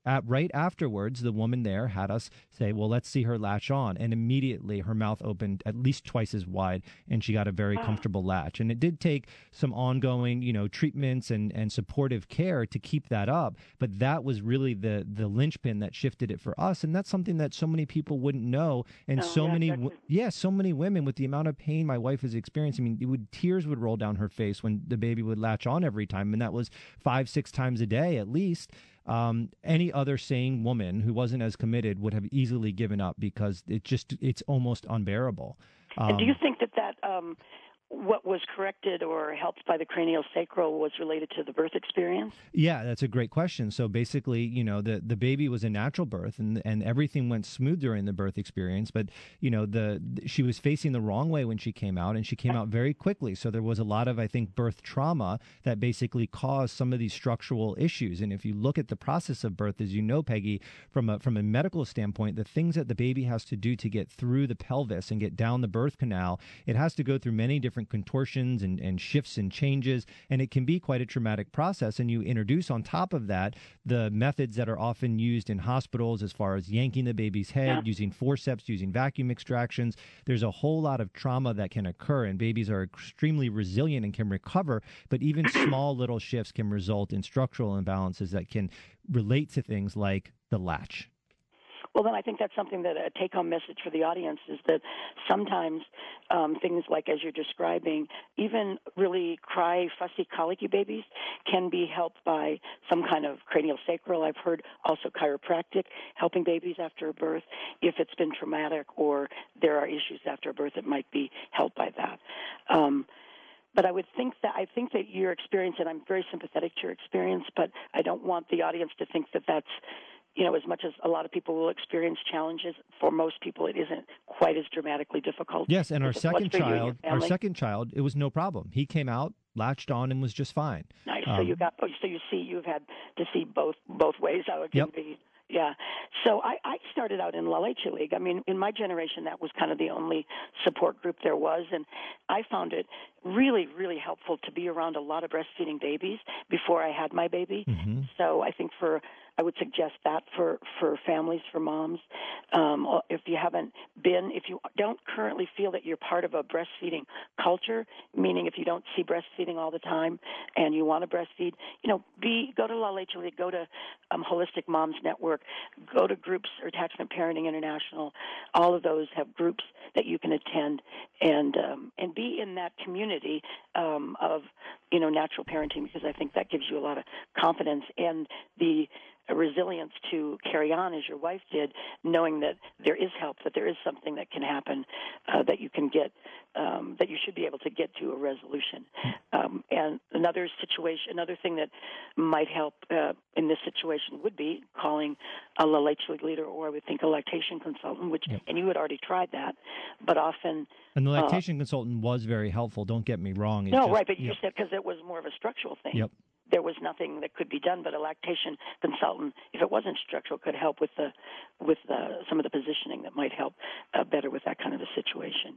At, right afterwards, the woman there had us say, well, let's see her latch on. And immediately her mouth opened at least twice as wide, and she got a very comfortable latch. And it did take some ongoing, you know, treatments and, and supportive care to keep that up. But that was really the, the linchpin that shifted it for us. And that's something that so many people wouldn't know. And oh, so yeah, many, exactly. yeah, so many women, with the amount of pain my wife is experiencing, I mean, it would, tears would roll down her face when the baby would latch on every time. And that was five, six times a day at least. Um, any other sane woman who wasn't as committed would have easily given up, because it just, it's almost unbearable. Um, and do you think that that um, what was corrected or helped by the craniosacral was related to the birth experience? Yeah, that's a great question. So basically, you know, the, the baby was a natural birth, and and everything went smooth during the birth experience. But, you know, the she was facing the wrong way when she came out, and she came out very quickly. So there was a lot of, I think, birth trauma that basically caused some of these structural issues. And if you look at the process of birth, as you know, Peggy, from a, from a medical standpoint, the things that the baby has to do to get through the pelvis and get down the birth canal, it has to go through many different contortions and, and shifts and changes, and it can be quite a traumatic process. And you introduce on top of that the methods that are often used in hospitals as far as yanking the baby's head, yeah. using forceps, using vacuum extractions. There's a whole lot of trauma that can occur, and babies are extremely resilient and can recover, but even small little shifts can result in structural imbalances that can relate to things like the latch. Well, then I think that's something that a take-home message for the audience is that sometimes um, things like, as you're describing, even really cry, fussy, colicky babies can be helped by some kind of craniosacral. I've heard also chiropractic helping babies after a birth. If it's been traumatic or there are issues after a birth, it might be helped by that. Um, But I would think that I think that your experience, and I'm very sympathetic to your experience, but I don't want the audience to think that that's, you know, as much as a lot of people will experience challenges, for most people it isn't quite as dramatically difficult. Yes, and our second child, and our second child, it was no problem. He came out, latched on, and was just fine. Nice. Um, so you got, so you see, you've had to see both both ways how it can yep. be. Yeah. So I, I started out in La Leche League. I mean, in my generation, that was kind of the only support group there was. And I found it really, really helpful to be around a lot of breastfeeding babies before I had my baby. Mm-hmm. So I think for, I would suggest that for, for families, for moms. Um, if you haven't been, if you don't currently feel that you're part of a breastfeeding culture, meaning if you don't see breastfeeding all the time and you want to breastfeed, you know, be, go to La Leche League, go to um, Holistic Moms Network, go to groups or Attachment Parenting International. All of those have groups that you can attend and um, and be in that community um, of, you know, natural parenting, because I think that gives you a lot of confidence and the resilience to carry on as your wife did, knowing that there is help, that there is something that can happen, uh, that you can get, um, that you should be able to get to a resolution. Um, and another situation, another thing that might help uh, in this situation would be calling a La Leche League leader, or I would think a lactation consultant, which, yep. and you had already tried that, but often... And the lactation uh, consultant was very helpful, don't get me wrong. It's no, just, right, but you yep. said because it was more of a structural thing. Yep. There was nothing that could be done, but a lactation consultant, if it wasn't structural, could help with the with the, some of the positioning that might help uh, better with that kind of a situation.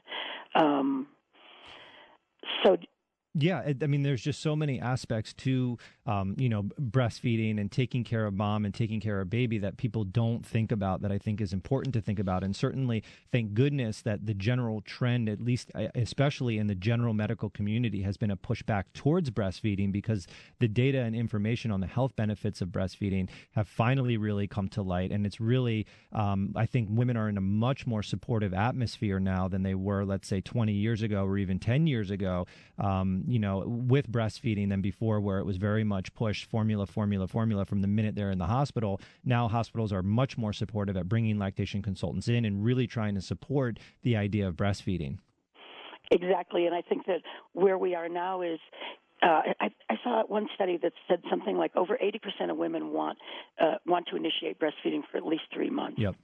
Um, so. Yeah, I mean, there's just so many aspects to, um, you know, breastfeeding and taking care of mom and taking care of baby that people don't think about, that I think is important to think about. And certainly, thank goodness that the general trend, at least especially in the general medical community, has been a pushback towards breastfeeding, because the data and information on the health benefits of breastfeeding have finally really come to light. And it's really, um, I think women are in a much more supportive atmosphere now than they were, let's say, twenty years ago or even ten years ago. Um, you know, with breastfeeding than before, where it was very much pushed formula, formula, formula from the minute they're in the hospital. Now hospitals are much more supportive at bringing lactation consultants in and really trying to support the idea of breastfeeding. Exactly, and I think that where we are now is, uh, I, I saw one study that said something like over eighty percent of women want uh, want to initiate breastfeeding for at least three months. Yep.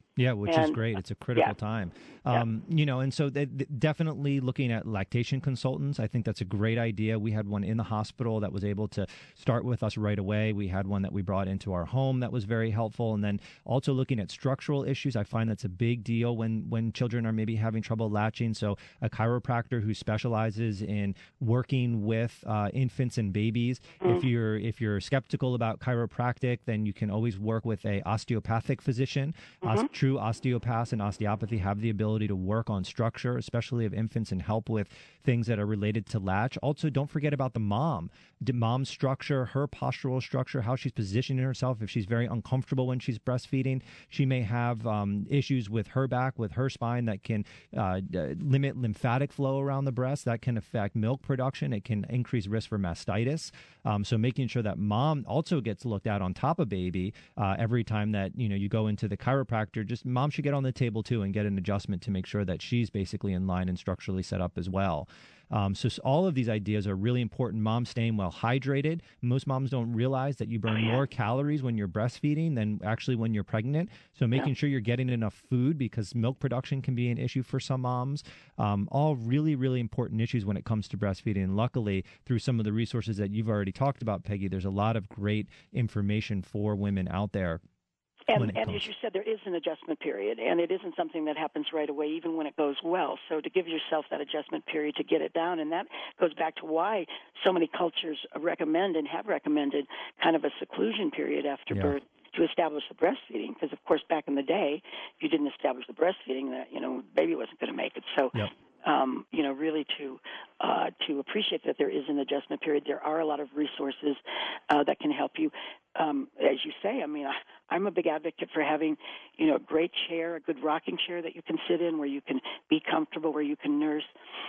Yeah, which and, is great. It's a critical yeah. time. Um, yeah. You know, and so they, they definitely looking at lactation consultants. I think that's a great idea. We had one in the hospital that was able to start with us right away. We had one that we brought into our home that was very helpful. And then also looking at structural issues, I find that's a big deal when, when children are maybe having trouble latching. So a chiropractor who specializes in working with uh, infants and babies. Mm. If you're if you're skeptical about chiropractic, then you can always work with a osteopathic physician. Mm-hmm. Os- true osteopaths and osteopathy have the ability to work on structure, especially of infants, and help with things that are related to latch. Also, don't forget about the mom. The mom's structure, her postural structure, how she's positioning herself. If she's very uncomfortable when she's breastfeeding, she may have um, issues with her back, with her spine that can uh, limit lymphatic flow around the breast. That can affect milk production. It can increase risk for mastitis. Um, so making sure that mom also gets looked at on top of baby uh, every time that, you know, you go into the chiropractor, just mom should get on the table too and get an adjustment to make sure that she's basically in line and structurally set up as well. Um, so all of these ideas are really important. Mom staying well hydrated. Most moms don't realize that you burn oh, yeah. more calories when you're breastfeeding than actually when you're pregnant. So making yeah. sure you're getting enough food, because milk production can be an issue for some moms. Um, all really, really important issues when it comes to breastfeeding. And luckily, through some of the resources that you've already talked about, Peggy, there's a lot of great information for women out there. And, and as you said, there is an adjustment period, and it isn't something that happens right away, even when it goes well. So to give yourself that adjustment period to get it down, and that goes back to why so many cultures recommend and have recommended kind of a seclusion period after yeah. birth to establish the breastfeeding. Because, of course, back in the day, if you didn't establish the breastfeeding, that, you know, baby wasn't going to make it. So. Yep. Um, you know, really to uh, to appreciate that there is an adjustment period. There are a lot of resources uh, that can help you. Um, as you say, I mean, I, I'm a big advocate for having, you know, a great chair, a good rocking chair that you can sit in, where you can be comfortable, where you can nurse.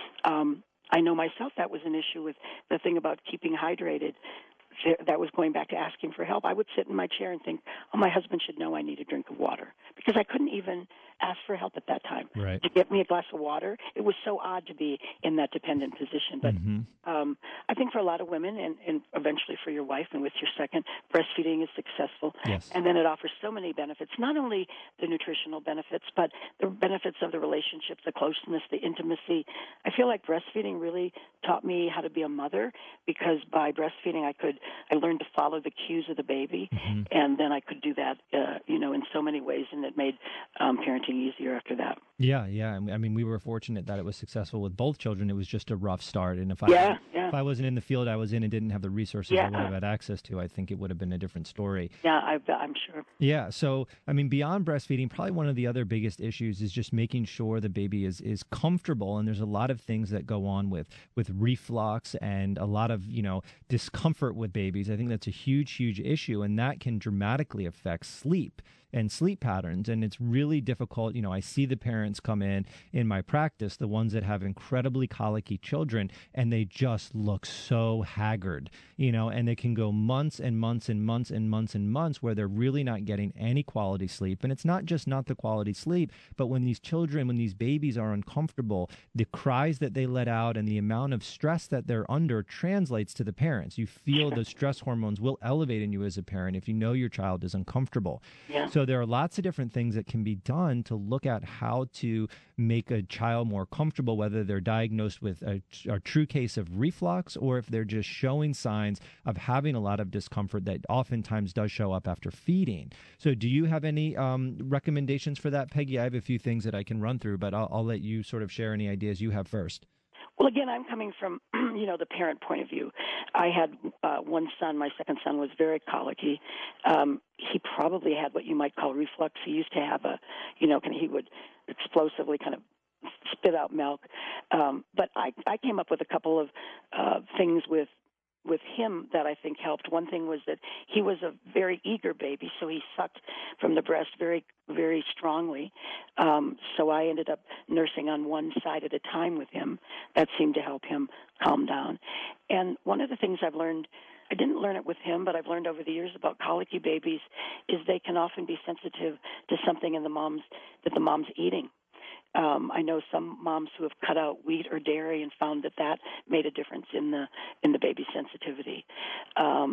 Um, I know myself that was an issue with the thing about keeping hydrated. That was going back to asking for help. I would sit in my chair and think, oh, my husband should know I need a drink of water, because I couldn't even ask for help at that time. Right. To get me a glass of water, it was so odd to be in that dependent position. But mm-hmm. um, I think for a lot of women, and, and eventually for your wife and with your second, breastfeeding is successful. Yes. And then it offers so many benefits, not only the nutritional benefits, but the benefits of the relationships, the closeness, the intimacy. I feel like breastfeeding really taught me how to be a mother, because by breastfeeding I could I learned to follow the cues of the baby, mm-hmm. and then I could do that, uh, you know, in so many ways, and it made um, parenting easier after that. Yeah, yeah. I mean, we were fortunate that it was successful with both children. It was just a rough start, and if I yeah, yeah. if I wasn't in the field I was in and didn't have the resources yeah. I would have had access to, I think it would have been a different story. Yeah, I, I'm sure. Yeah. So, I mean, beyond breastfeeding, probably one of the other biggest issues is just making sure the baby is is comfortable, and there's a lot of things that go on with with reflux and a lot of, you know, discomfort with babies. I think that's a huge, huge issue, and that can dramatically affect sleep and sleep patterns. And it's really difficult. You know, I see the parents come in in my practice, the ones that have incredibly colicky children, and they just look so haggard, you know, and they can go months and months and months and months and months where they're really not getting any quality sleep. And it's not just not the quality sleep, but when these children, when these babies are uncomfortable, the cries that they let out and the amount of stress that they're under translates to the parents. You feel the stress hormones will elevate in you as a parent if you know your child is uncomfortable. Yeah. So there are lots of different things that can be done to look at how to make a child more comfortable, whether they're diagnosed with a, a true case of reflux or if they're just showing signs of having a lot of discomfort that oftentimes does show up after feeding. So do you have any um, recommendations for that, Peggy? I have a few things that I can run through, but I'll, I'll let you sort of share any ideas you have first. Well, again, I'm coming from, you know, the parent point of view. I had uh, one son. My second son was very colicky. Um, he probably had what you might call reflux. He used to have a, you know, he would explosively kind of spit out milk. Um, but I, I came up with a couple of uh, things with with him that I think helped. One thing was that he was a very eager baby, so he sucked from the breast very, very strongly. Um, so I ended up nursing on one side at a time with him. That seemed to help him calm down. And one of the things I've learned, I didn't learn it with him, but I've learned over the years about colicky babies, is they can often be sensitive to something in the mom's that the mom's eating. Um, I know some moms who have cut out wheat or dairy and found that that made a difference in the in the baby's sensitivity. Um,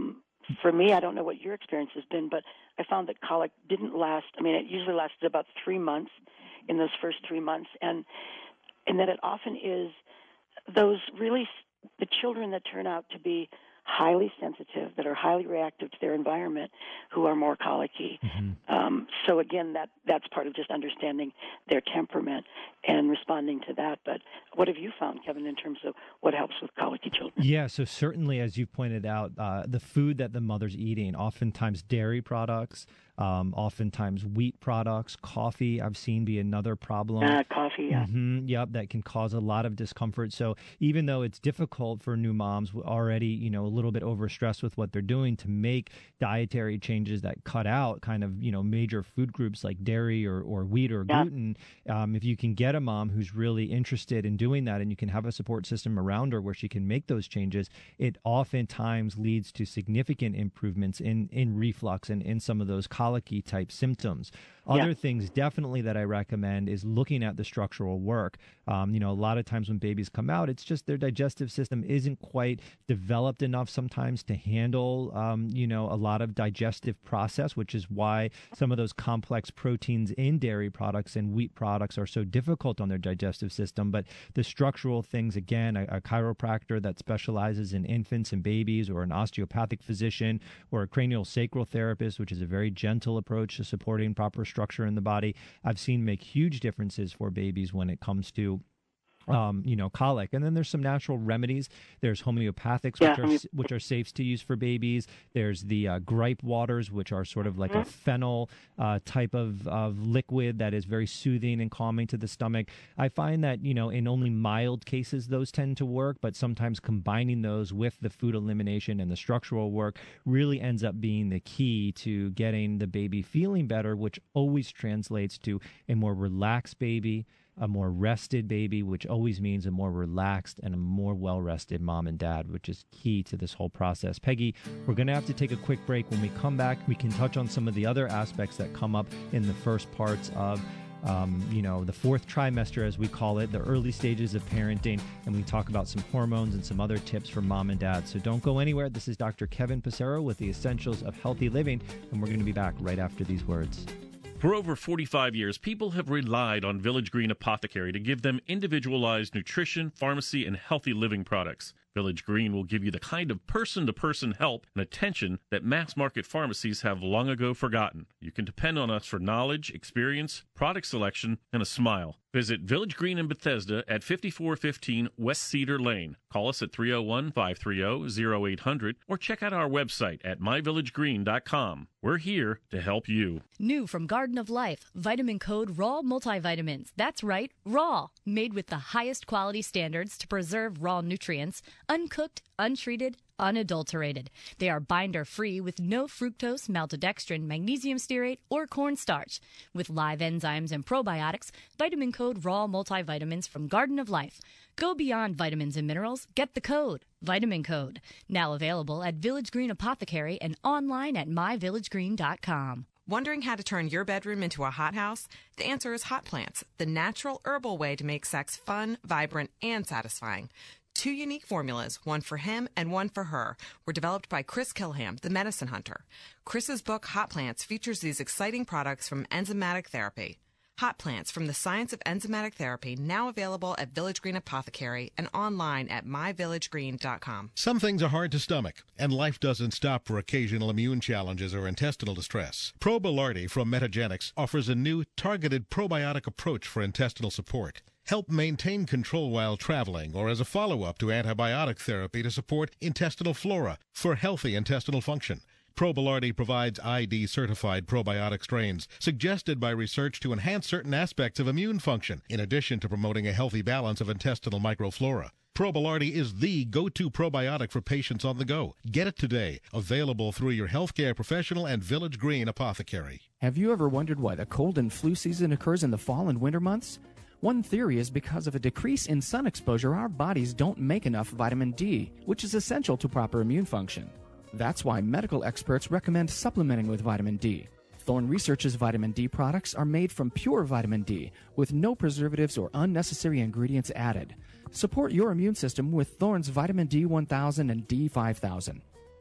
for me, I don't know what your experience has been, but I found that colic didn't last. I mean, it usually lasted about three months in those first three months, and and that it often is those really the children that turn out to be highly sensitive, that are highly reactive to their environment, who are more colicky. Mm-hmm. Um, so again, that that's part of just understanding their temperament and responding to that. But what have you found, Kevin, in terms of what helps with colicky children? Yeah, so certainly, as you pointed out, uh, the food that the mother's eating, oftentimes dairy products, um, oftentimes wheat products, coffee, I've seen be another problem. Uh, coffee, yeah. Mm-hmm, yep, that can cause a lot of discomfort. So even though it's difficult for new moms already, you know, a little bit overstressed with what they're doing, to make dietary changes that cut out kind of, you know, major food groups like dairy or, or wheat or yeah. gluten, um, if you can get a mom who's really interested in doing that and you can have a support system around her where she can make those changes, it oftentimes leads to significant improvements in, in reflux and in some of those colicky type symptoms. Other yeah. things definitely that I recommend is looking at the structural work. Um, you know, a lot of times when babies come out, it's just their digestive system isn't quite developed enough sometimes to handle, um, you know, a lot of digestive process, which is why some of those complex proteins in dairy products and wheat products are so difficult on their digestive system. But the structural things, again, a, a chiropractor that specializes in infants and babies, or an osteopathic physician, or a cranial sacral therapist, which is a very gentle approach to supporting proper structure in the body, I've seen make huge differences for babies when it comes to Um, you know, colic. And then there's some natural remedies. There's homeopathics, yeah, which are which are safe to use for babies. There's the uh, gripe waters, which are sort of like mm-hmm. a fennel uh, type of, of liquid that is very soothing and calming to the stomach. I find that, you know, in only mild cases, those tend to work, but sometimes combining those with the food elimination and the structural work really ends up being the key to getting the baby feeling better, which always translates to a more relaxed baby, a more rested baby, which always means a more relaxed and a more well-rested mom and dad, which is key to this whole process. Peggy, we're going to have to take a quick break. When we come back, we can touch on some of the other aspects that come up in the first parts of Um, you know, the fourth trimester, as we call it, the early stages of parenting, and we talk about some hormones and some other tips for mom and dad. So don't go anywhere. This is Doctor Kevin Passero with the Essentials of Healthy Living, and we're going to be back right after these words. For over forty-five years, people have relied on Village Green Apothecary to give them individualized nutrition, pharmacy, and healthy living products. Village Green will give you the kind of person-to-person help and attention that mass-market pharmacies have long ago forgotten. You can depend on us for knowledge, experience, product selection, and a smile. Visit Village Green in Bethesda at fifty-four fifteen West Cedar Lane. Call us at three oh one, five three oh, oh eight hundred or check out our website at my village green dot com. We're here to help you. New from Garden of Life, Vitamin Code Raw Multivitamins. That's right, raw. Made with the highest quality standards to preserve raw nutrients, uncooked, untreated, unadulterated. They are binder-free with no fructose, maltodextrin, magnesium stearate, or cornstarch. With live enzymes and probiotics, Vitamin Code Raw Multivitamins from Garden of Life. Go beyond vitamins and minerals. Get the code. Vitamin Code. Now available at Village Green Apothecary and online at my village green dot com. Wondering how to turn your bedroom into a hothouse? The answer is Hot Plants, the natural herbal way to make sex fun, vibrant, and satisfying. Two unique formulas, one for him and one for her, were developed by Chris Kilham, the medicine hunter. Chris's book, Hot Plants, features these exciting products from enzymatic therapy. Hot Plants from the Science of Enzymatic Therapy, now available at Village Green Apothecary and online at my village green dot com. Some things are hard to stomach, and life doesn't stop for occasional immune challenges or intestinal distress. Probilardi from Metagenics offers a new targeted probiotic approach for intestinal support. Help maintain control while traveling or as a follow-up to antibiotic therapy to support intestinal flora for healthy intestinal function. Probilardi provides I D-certified probiotic strains suggested by research to enhance certain aspects of immune function, in addition to promoting a healthy balance of intestinal microflora. Probilardi is the go-to probiotic for patients on the go. Get it today. Available through your healthcare professional and Village Green Apothecary. Have you ever wondered why the cold and flu season occurs in the fall and winter months? One theory is because of a decrease in sun exposure, our bodies don't make enough vitamin D, which is essential to proper immune function. That's why medical experts recommend supplementing with vitamin D. Thorne Research's vitamin D products are made from pure vitamin D, with no preservatives or unnecessary ingredients added. Support your immune system with Thorne's vitamin D one thousand and D five thousand.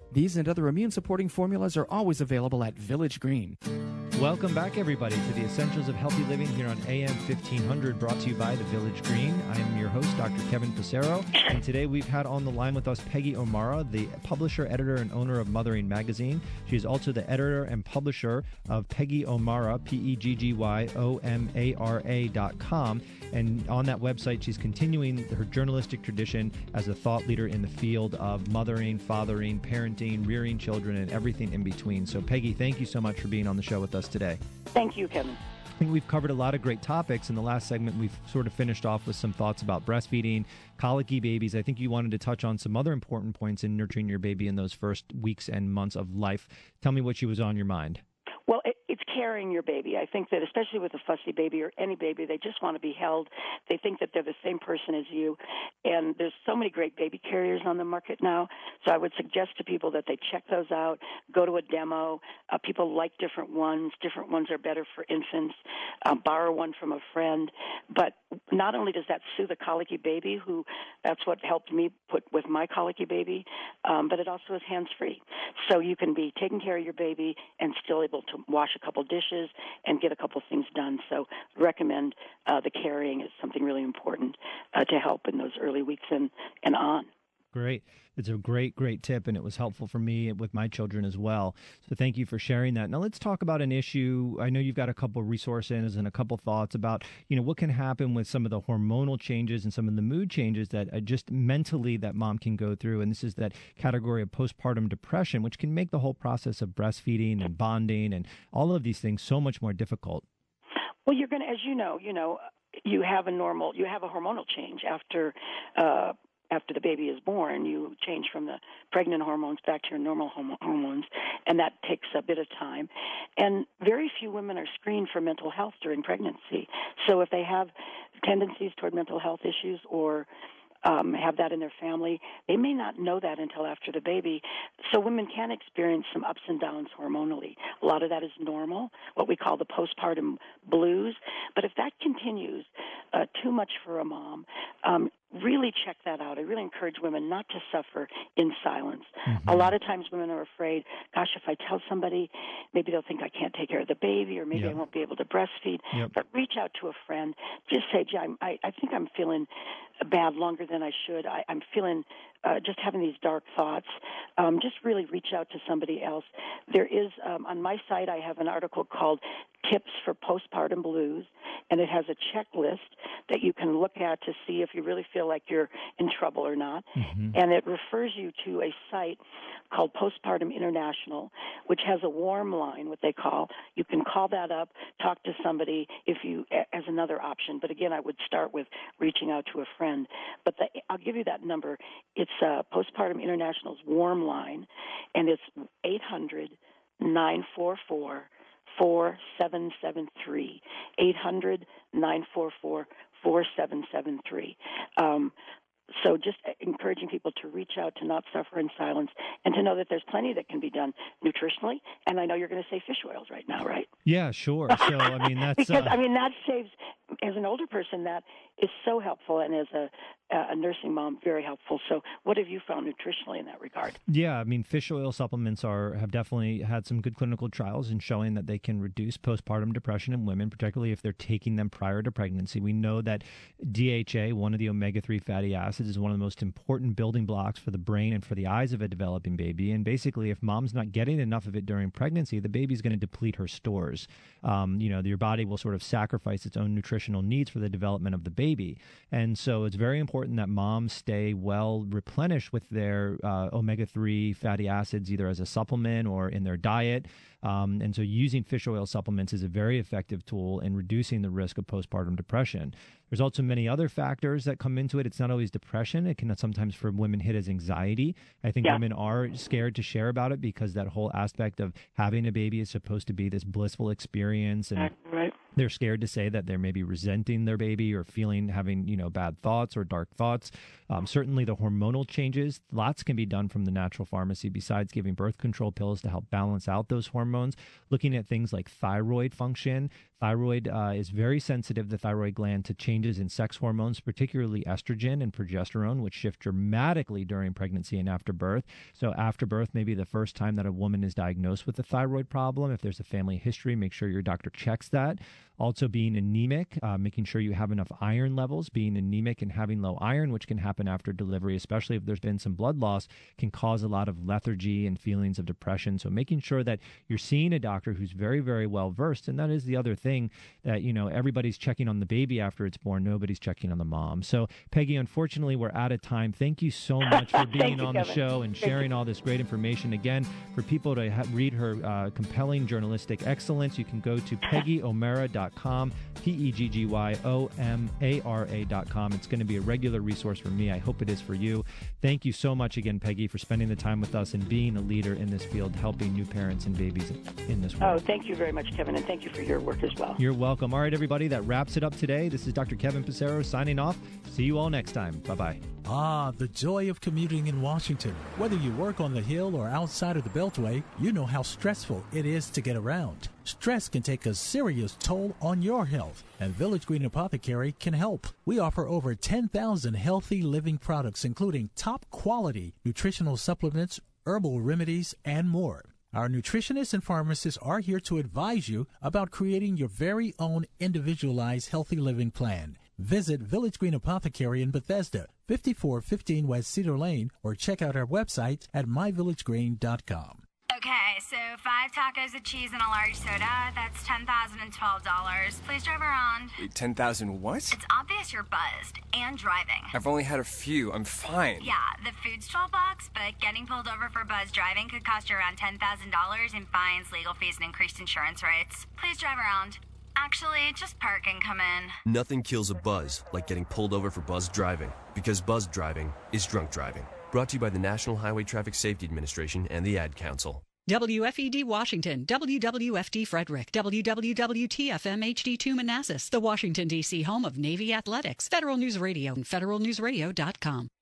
These and other immune-supporting formulas are always available at Village Green. Welcome back, everybody, to the Essentials of Healthy Living here on A M fifteen hundred, brought to you by the Village Green. I am your host, Doctor Kevin Passero, and today we've had on the line with us Peggy O'Mara, the publisher, editor, and owner of Mothering Magazine. She is also the editor and publisher of Peggy O'Mara, P E G G Y O M A R A dot com, and on that website, she's continuing her journalistic tradition as a thought leader in the field of mothering, fathering, parenting, rearing children, and everything in between. So, Peggy, thank you so much for being on the show with us today. Thank you, Kevin. I think we've covered a lot of great topics. In the last segment, we've sort of finished off with some thoughts about breastfeeding, colicky babies. I think you wanted to touch on some other important points in nurturing your baby in those first weeks and months of life. Tell me what was on your mind. Well, it, it's carrying your baby. I think that especially with a fussy baby or any baby, they just want to be held. They think that they're the same person as you. And there's so many great baby carriers on the market now. So I would suggest to people that they check those out, go to a demo. Uh, people like different ones. Different ones are better for infants. Uh, borrow one from a friend. But not only does that soothe a colicky baby, who that's what helped me put with my colicky baby, um, but it also is hands-free. So you can be taking care of your baby and still able to wash a couple dishes and get a couple things done. So recommend uh, the carrying is something really important uh, to help in those early weeks and, and on. Great. It's a great, great tip, and it was helpful for me with my children as well. So thank you for sharing that. Now let's talk about an issue. I know you've got a couple of resources and a couple thoughts about, you know, what can happen with some of the hormonal changes and some of the mood changes that uh, just mentally that mom can go through. And this is that category of postpartum depression, which can make the whole process of breastfeeding and bonding and all of these things so much more difficult. Well, you're going to, as you know, you know, you have a normal, you have a hormonal change after uh after the baby is born. You change from the pregnant hormones back to your normal hormones, and that takes a bit of time. And very few women are screened for mental health during pregnancy. So if they have tendencies toward mental health issues or um, have that in their family, they may not know that until after the baby. So women can experience some ups and downs hormonally. A lot of that is normal, what we call the postpartum blues. But if that continues uh, too much for a mom, um, really check that out. I really encourage women not to suffer in silence. Mm-hmm. A lot of times women are afraid, gosh, if I tell somebody, maybe they'll think I can't take care of the baby, or maybe yep. I won't be able to breastfeed. Yep. But reach out to a friend. Just say, gee, I'm, I, I think I'm feeling bad longer than I should. I, I'm feeling uh, just having these dark thoughts. Um, just really reach out to somebody else. There is, um, on my site, I have an article called Tips for Postpartum Blues, and it has a checklist that you can look at to see if you really feel like you're in trouble or not. Mm-hmm. And it refers you to a site called Postpartum International, which has a warm line, what they call. You can call that up, talk to somebody if you as another option. But again, I would start with reaching out to a friend. But the, I'll give you that number. It's uh, Postpartum International's warm line, and it's eight hundred nine four four four seven seven three, eight hundred nine four four four seven seven three. Um, so just encouraging people to reach out, to not suffer in silence, and to know that there's plenty that can be done nutritionally. And I know you're going to say fish oils right now, right? Yeah, sure. So, I mean, that's... because, uh... I mean, that saves, as an older person, that is so helpful, and as a, a nursing mom, very helpful. So what have you found nutritionally in that regard? Yeah, I mean, fish oil supplements are have definitely had some good clinical trials in showing that they can reduce postpartum depression in women, particularly if they're taking them prior to pregnancy. We know that D H A, one of the omega three fatty acids, is one of the most important building blocks for the brain and for the eyes of a developing baby. And basically, if mom's not getting enough of it during pregnancy, the baby's going to deplete her stores. Um, you know, your body will sort of sacrifice its own nutritional needs for the development of the baby. And so it's very important that moms stay well replenished with their uh, omega three fatty acids, either as a supplement or in their diet. Um, and so using fish oil supplements is a very effective tool in reducing the risk of postpartum depression. There's also many other factors that come into it. It's not always depression. It can sometimes for women hit as anxiety. I think yeah. women are scared to share about it because that whole aspect of having a baby is supposed to be this blissful experience. And right. they're scared to say that they're maybe resenting their baby or feeling, having, you know, bad thoughts or dark thoughts. Um, certainly the hormonal changes, lots can be done from the natural pharmacy besides giving birth control pills to help balance out those hormones. Looking at things like thyroid function. Thyroid uh, is very sensitive, the thyroid gland, to changes in sex hormones, particularly estrogen and progesterone, which shift dramatically during pregnancy and after birth. So after birth may be the first time that a woman is diagnosed with a thyroid problem. If there's a family history, make sure your doctor checks that. Also being anemic, uh, making sure you have enough iron levels. Being anemic and having low iron, which can happen after delivery, especially if there's been some blood loss, can cause a lot of lethargy and feelings of depression. So making sure that you're seeing a doctor who's very, very well versed. And that is the other thing that, you know, everybody's checking on the baby after it's born. Nobody's checking on the mom. So Peggy, unfortunately, we're out of time. Thank you so much for being you, on Kevin. the show and sharing all this great information. Again, for people to ha- read her uh, compelling journalistic excellence, you can go to peggy o'mara dot com. P E G G Y O M A R A dot com. It's going to be a regular resource for me. I hope it is for you. Thank you so much again, Peggy, for spending the time with us and being a leader in this field, helping new parents and babies in this world. Oh, thank you very much, Kevin, and thank you for your work as well. You're welcome. All right, everybody, that wraps it up today. This is Doctor Kevin Passero signing off. See you all next time. Bye-bye. Ah, the joy of commuting in Washington. Whether you work on the Hill or outside of the Beltway, you know how stressful it is to get around. Stress can take a serious toll on your health, and Village Green Apothecary can help. We offer over ten thousand healthy living products, including top-quality nutritional supplements, herbal remedies, and more. Our nutritionists and pharmacists are here to advise you about creating your very own individualized healthy living plan. Visit Village Green Apothecary in Bethesda, fifty-four fifteen West Cedar Lane, or check out our website at my village green dot com. Okay, so five tacos of cheese and a large soda, that's ten thousand twelve dollars. Please drive around. Wait, ten thousand what? It's obvious you're buzzed and driving. I've only had a few. I'm fine. Yeah, the food's twelve bucks, but getting pulled over for buzz driving could cost you around ten thousand dollars in fines, legal fees, and increased insurance rates. Please drive around. Actually, just park and come in. Nothing kills a buzz like getting pulled over for buzz driving, because buzz driving is drunk driving. Brought to you by the National Highway Traffic Safety Administration and the Ad Council. W F E D Washington, W W F D Frederick, W W W T F M H D two Manassas, the Washington, D C home of Navy Athletics, Federal News Radio, and federal news radio dot com.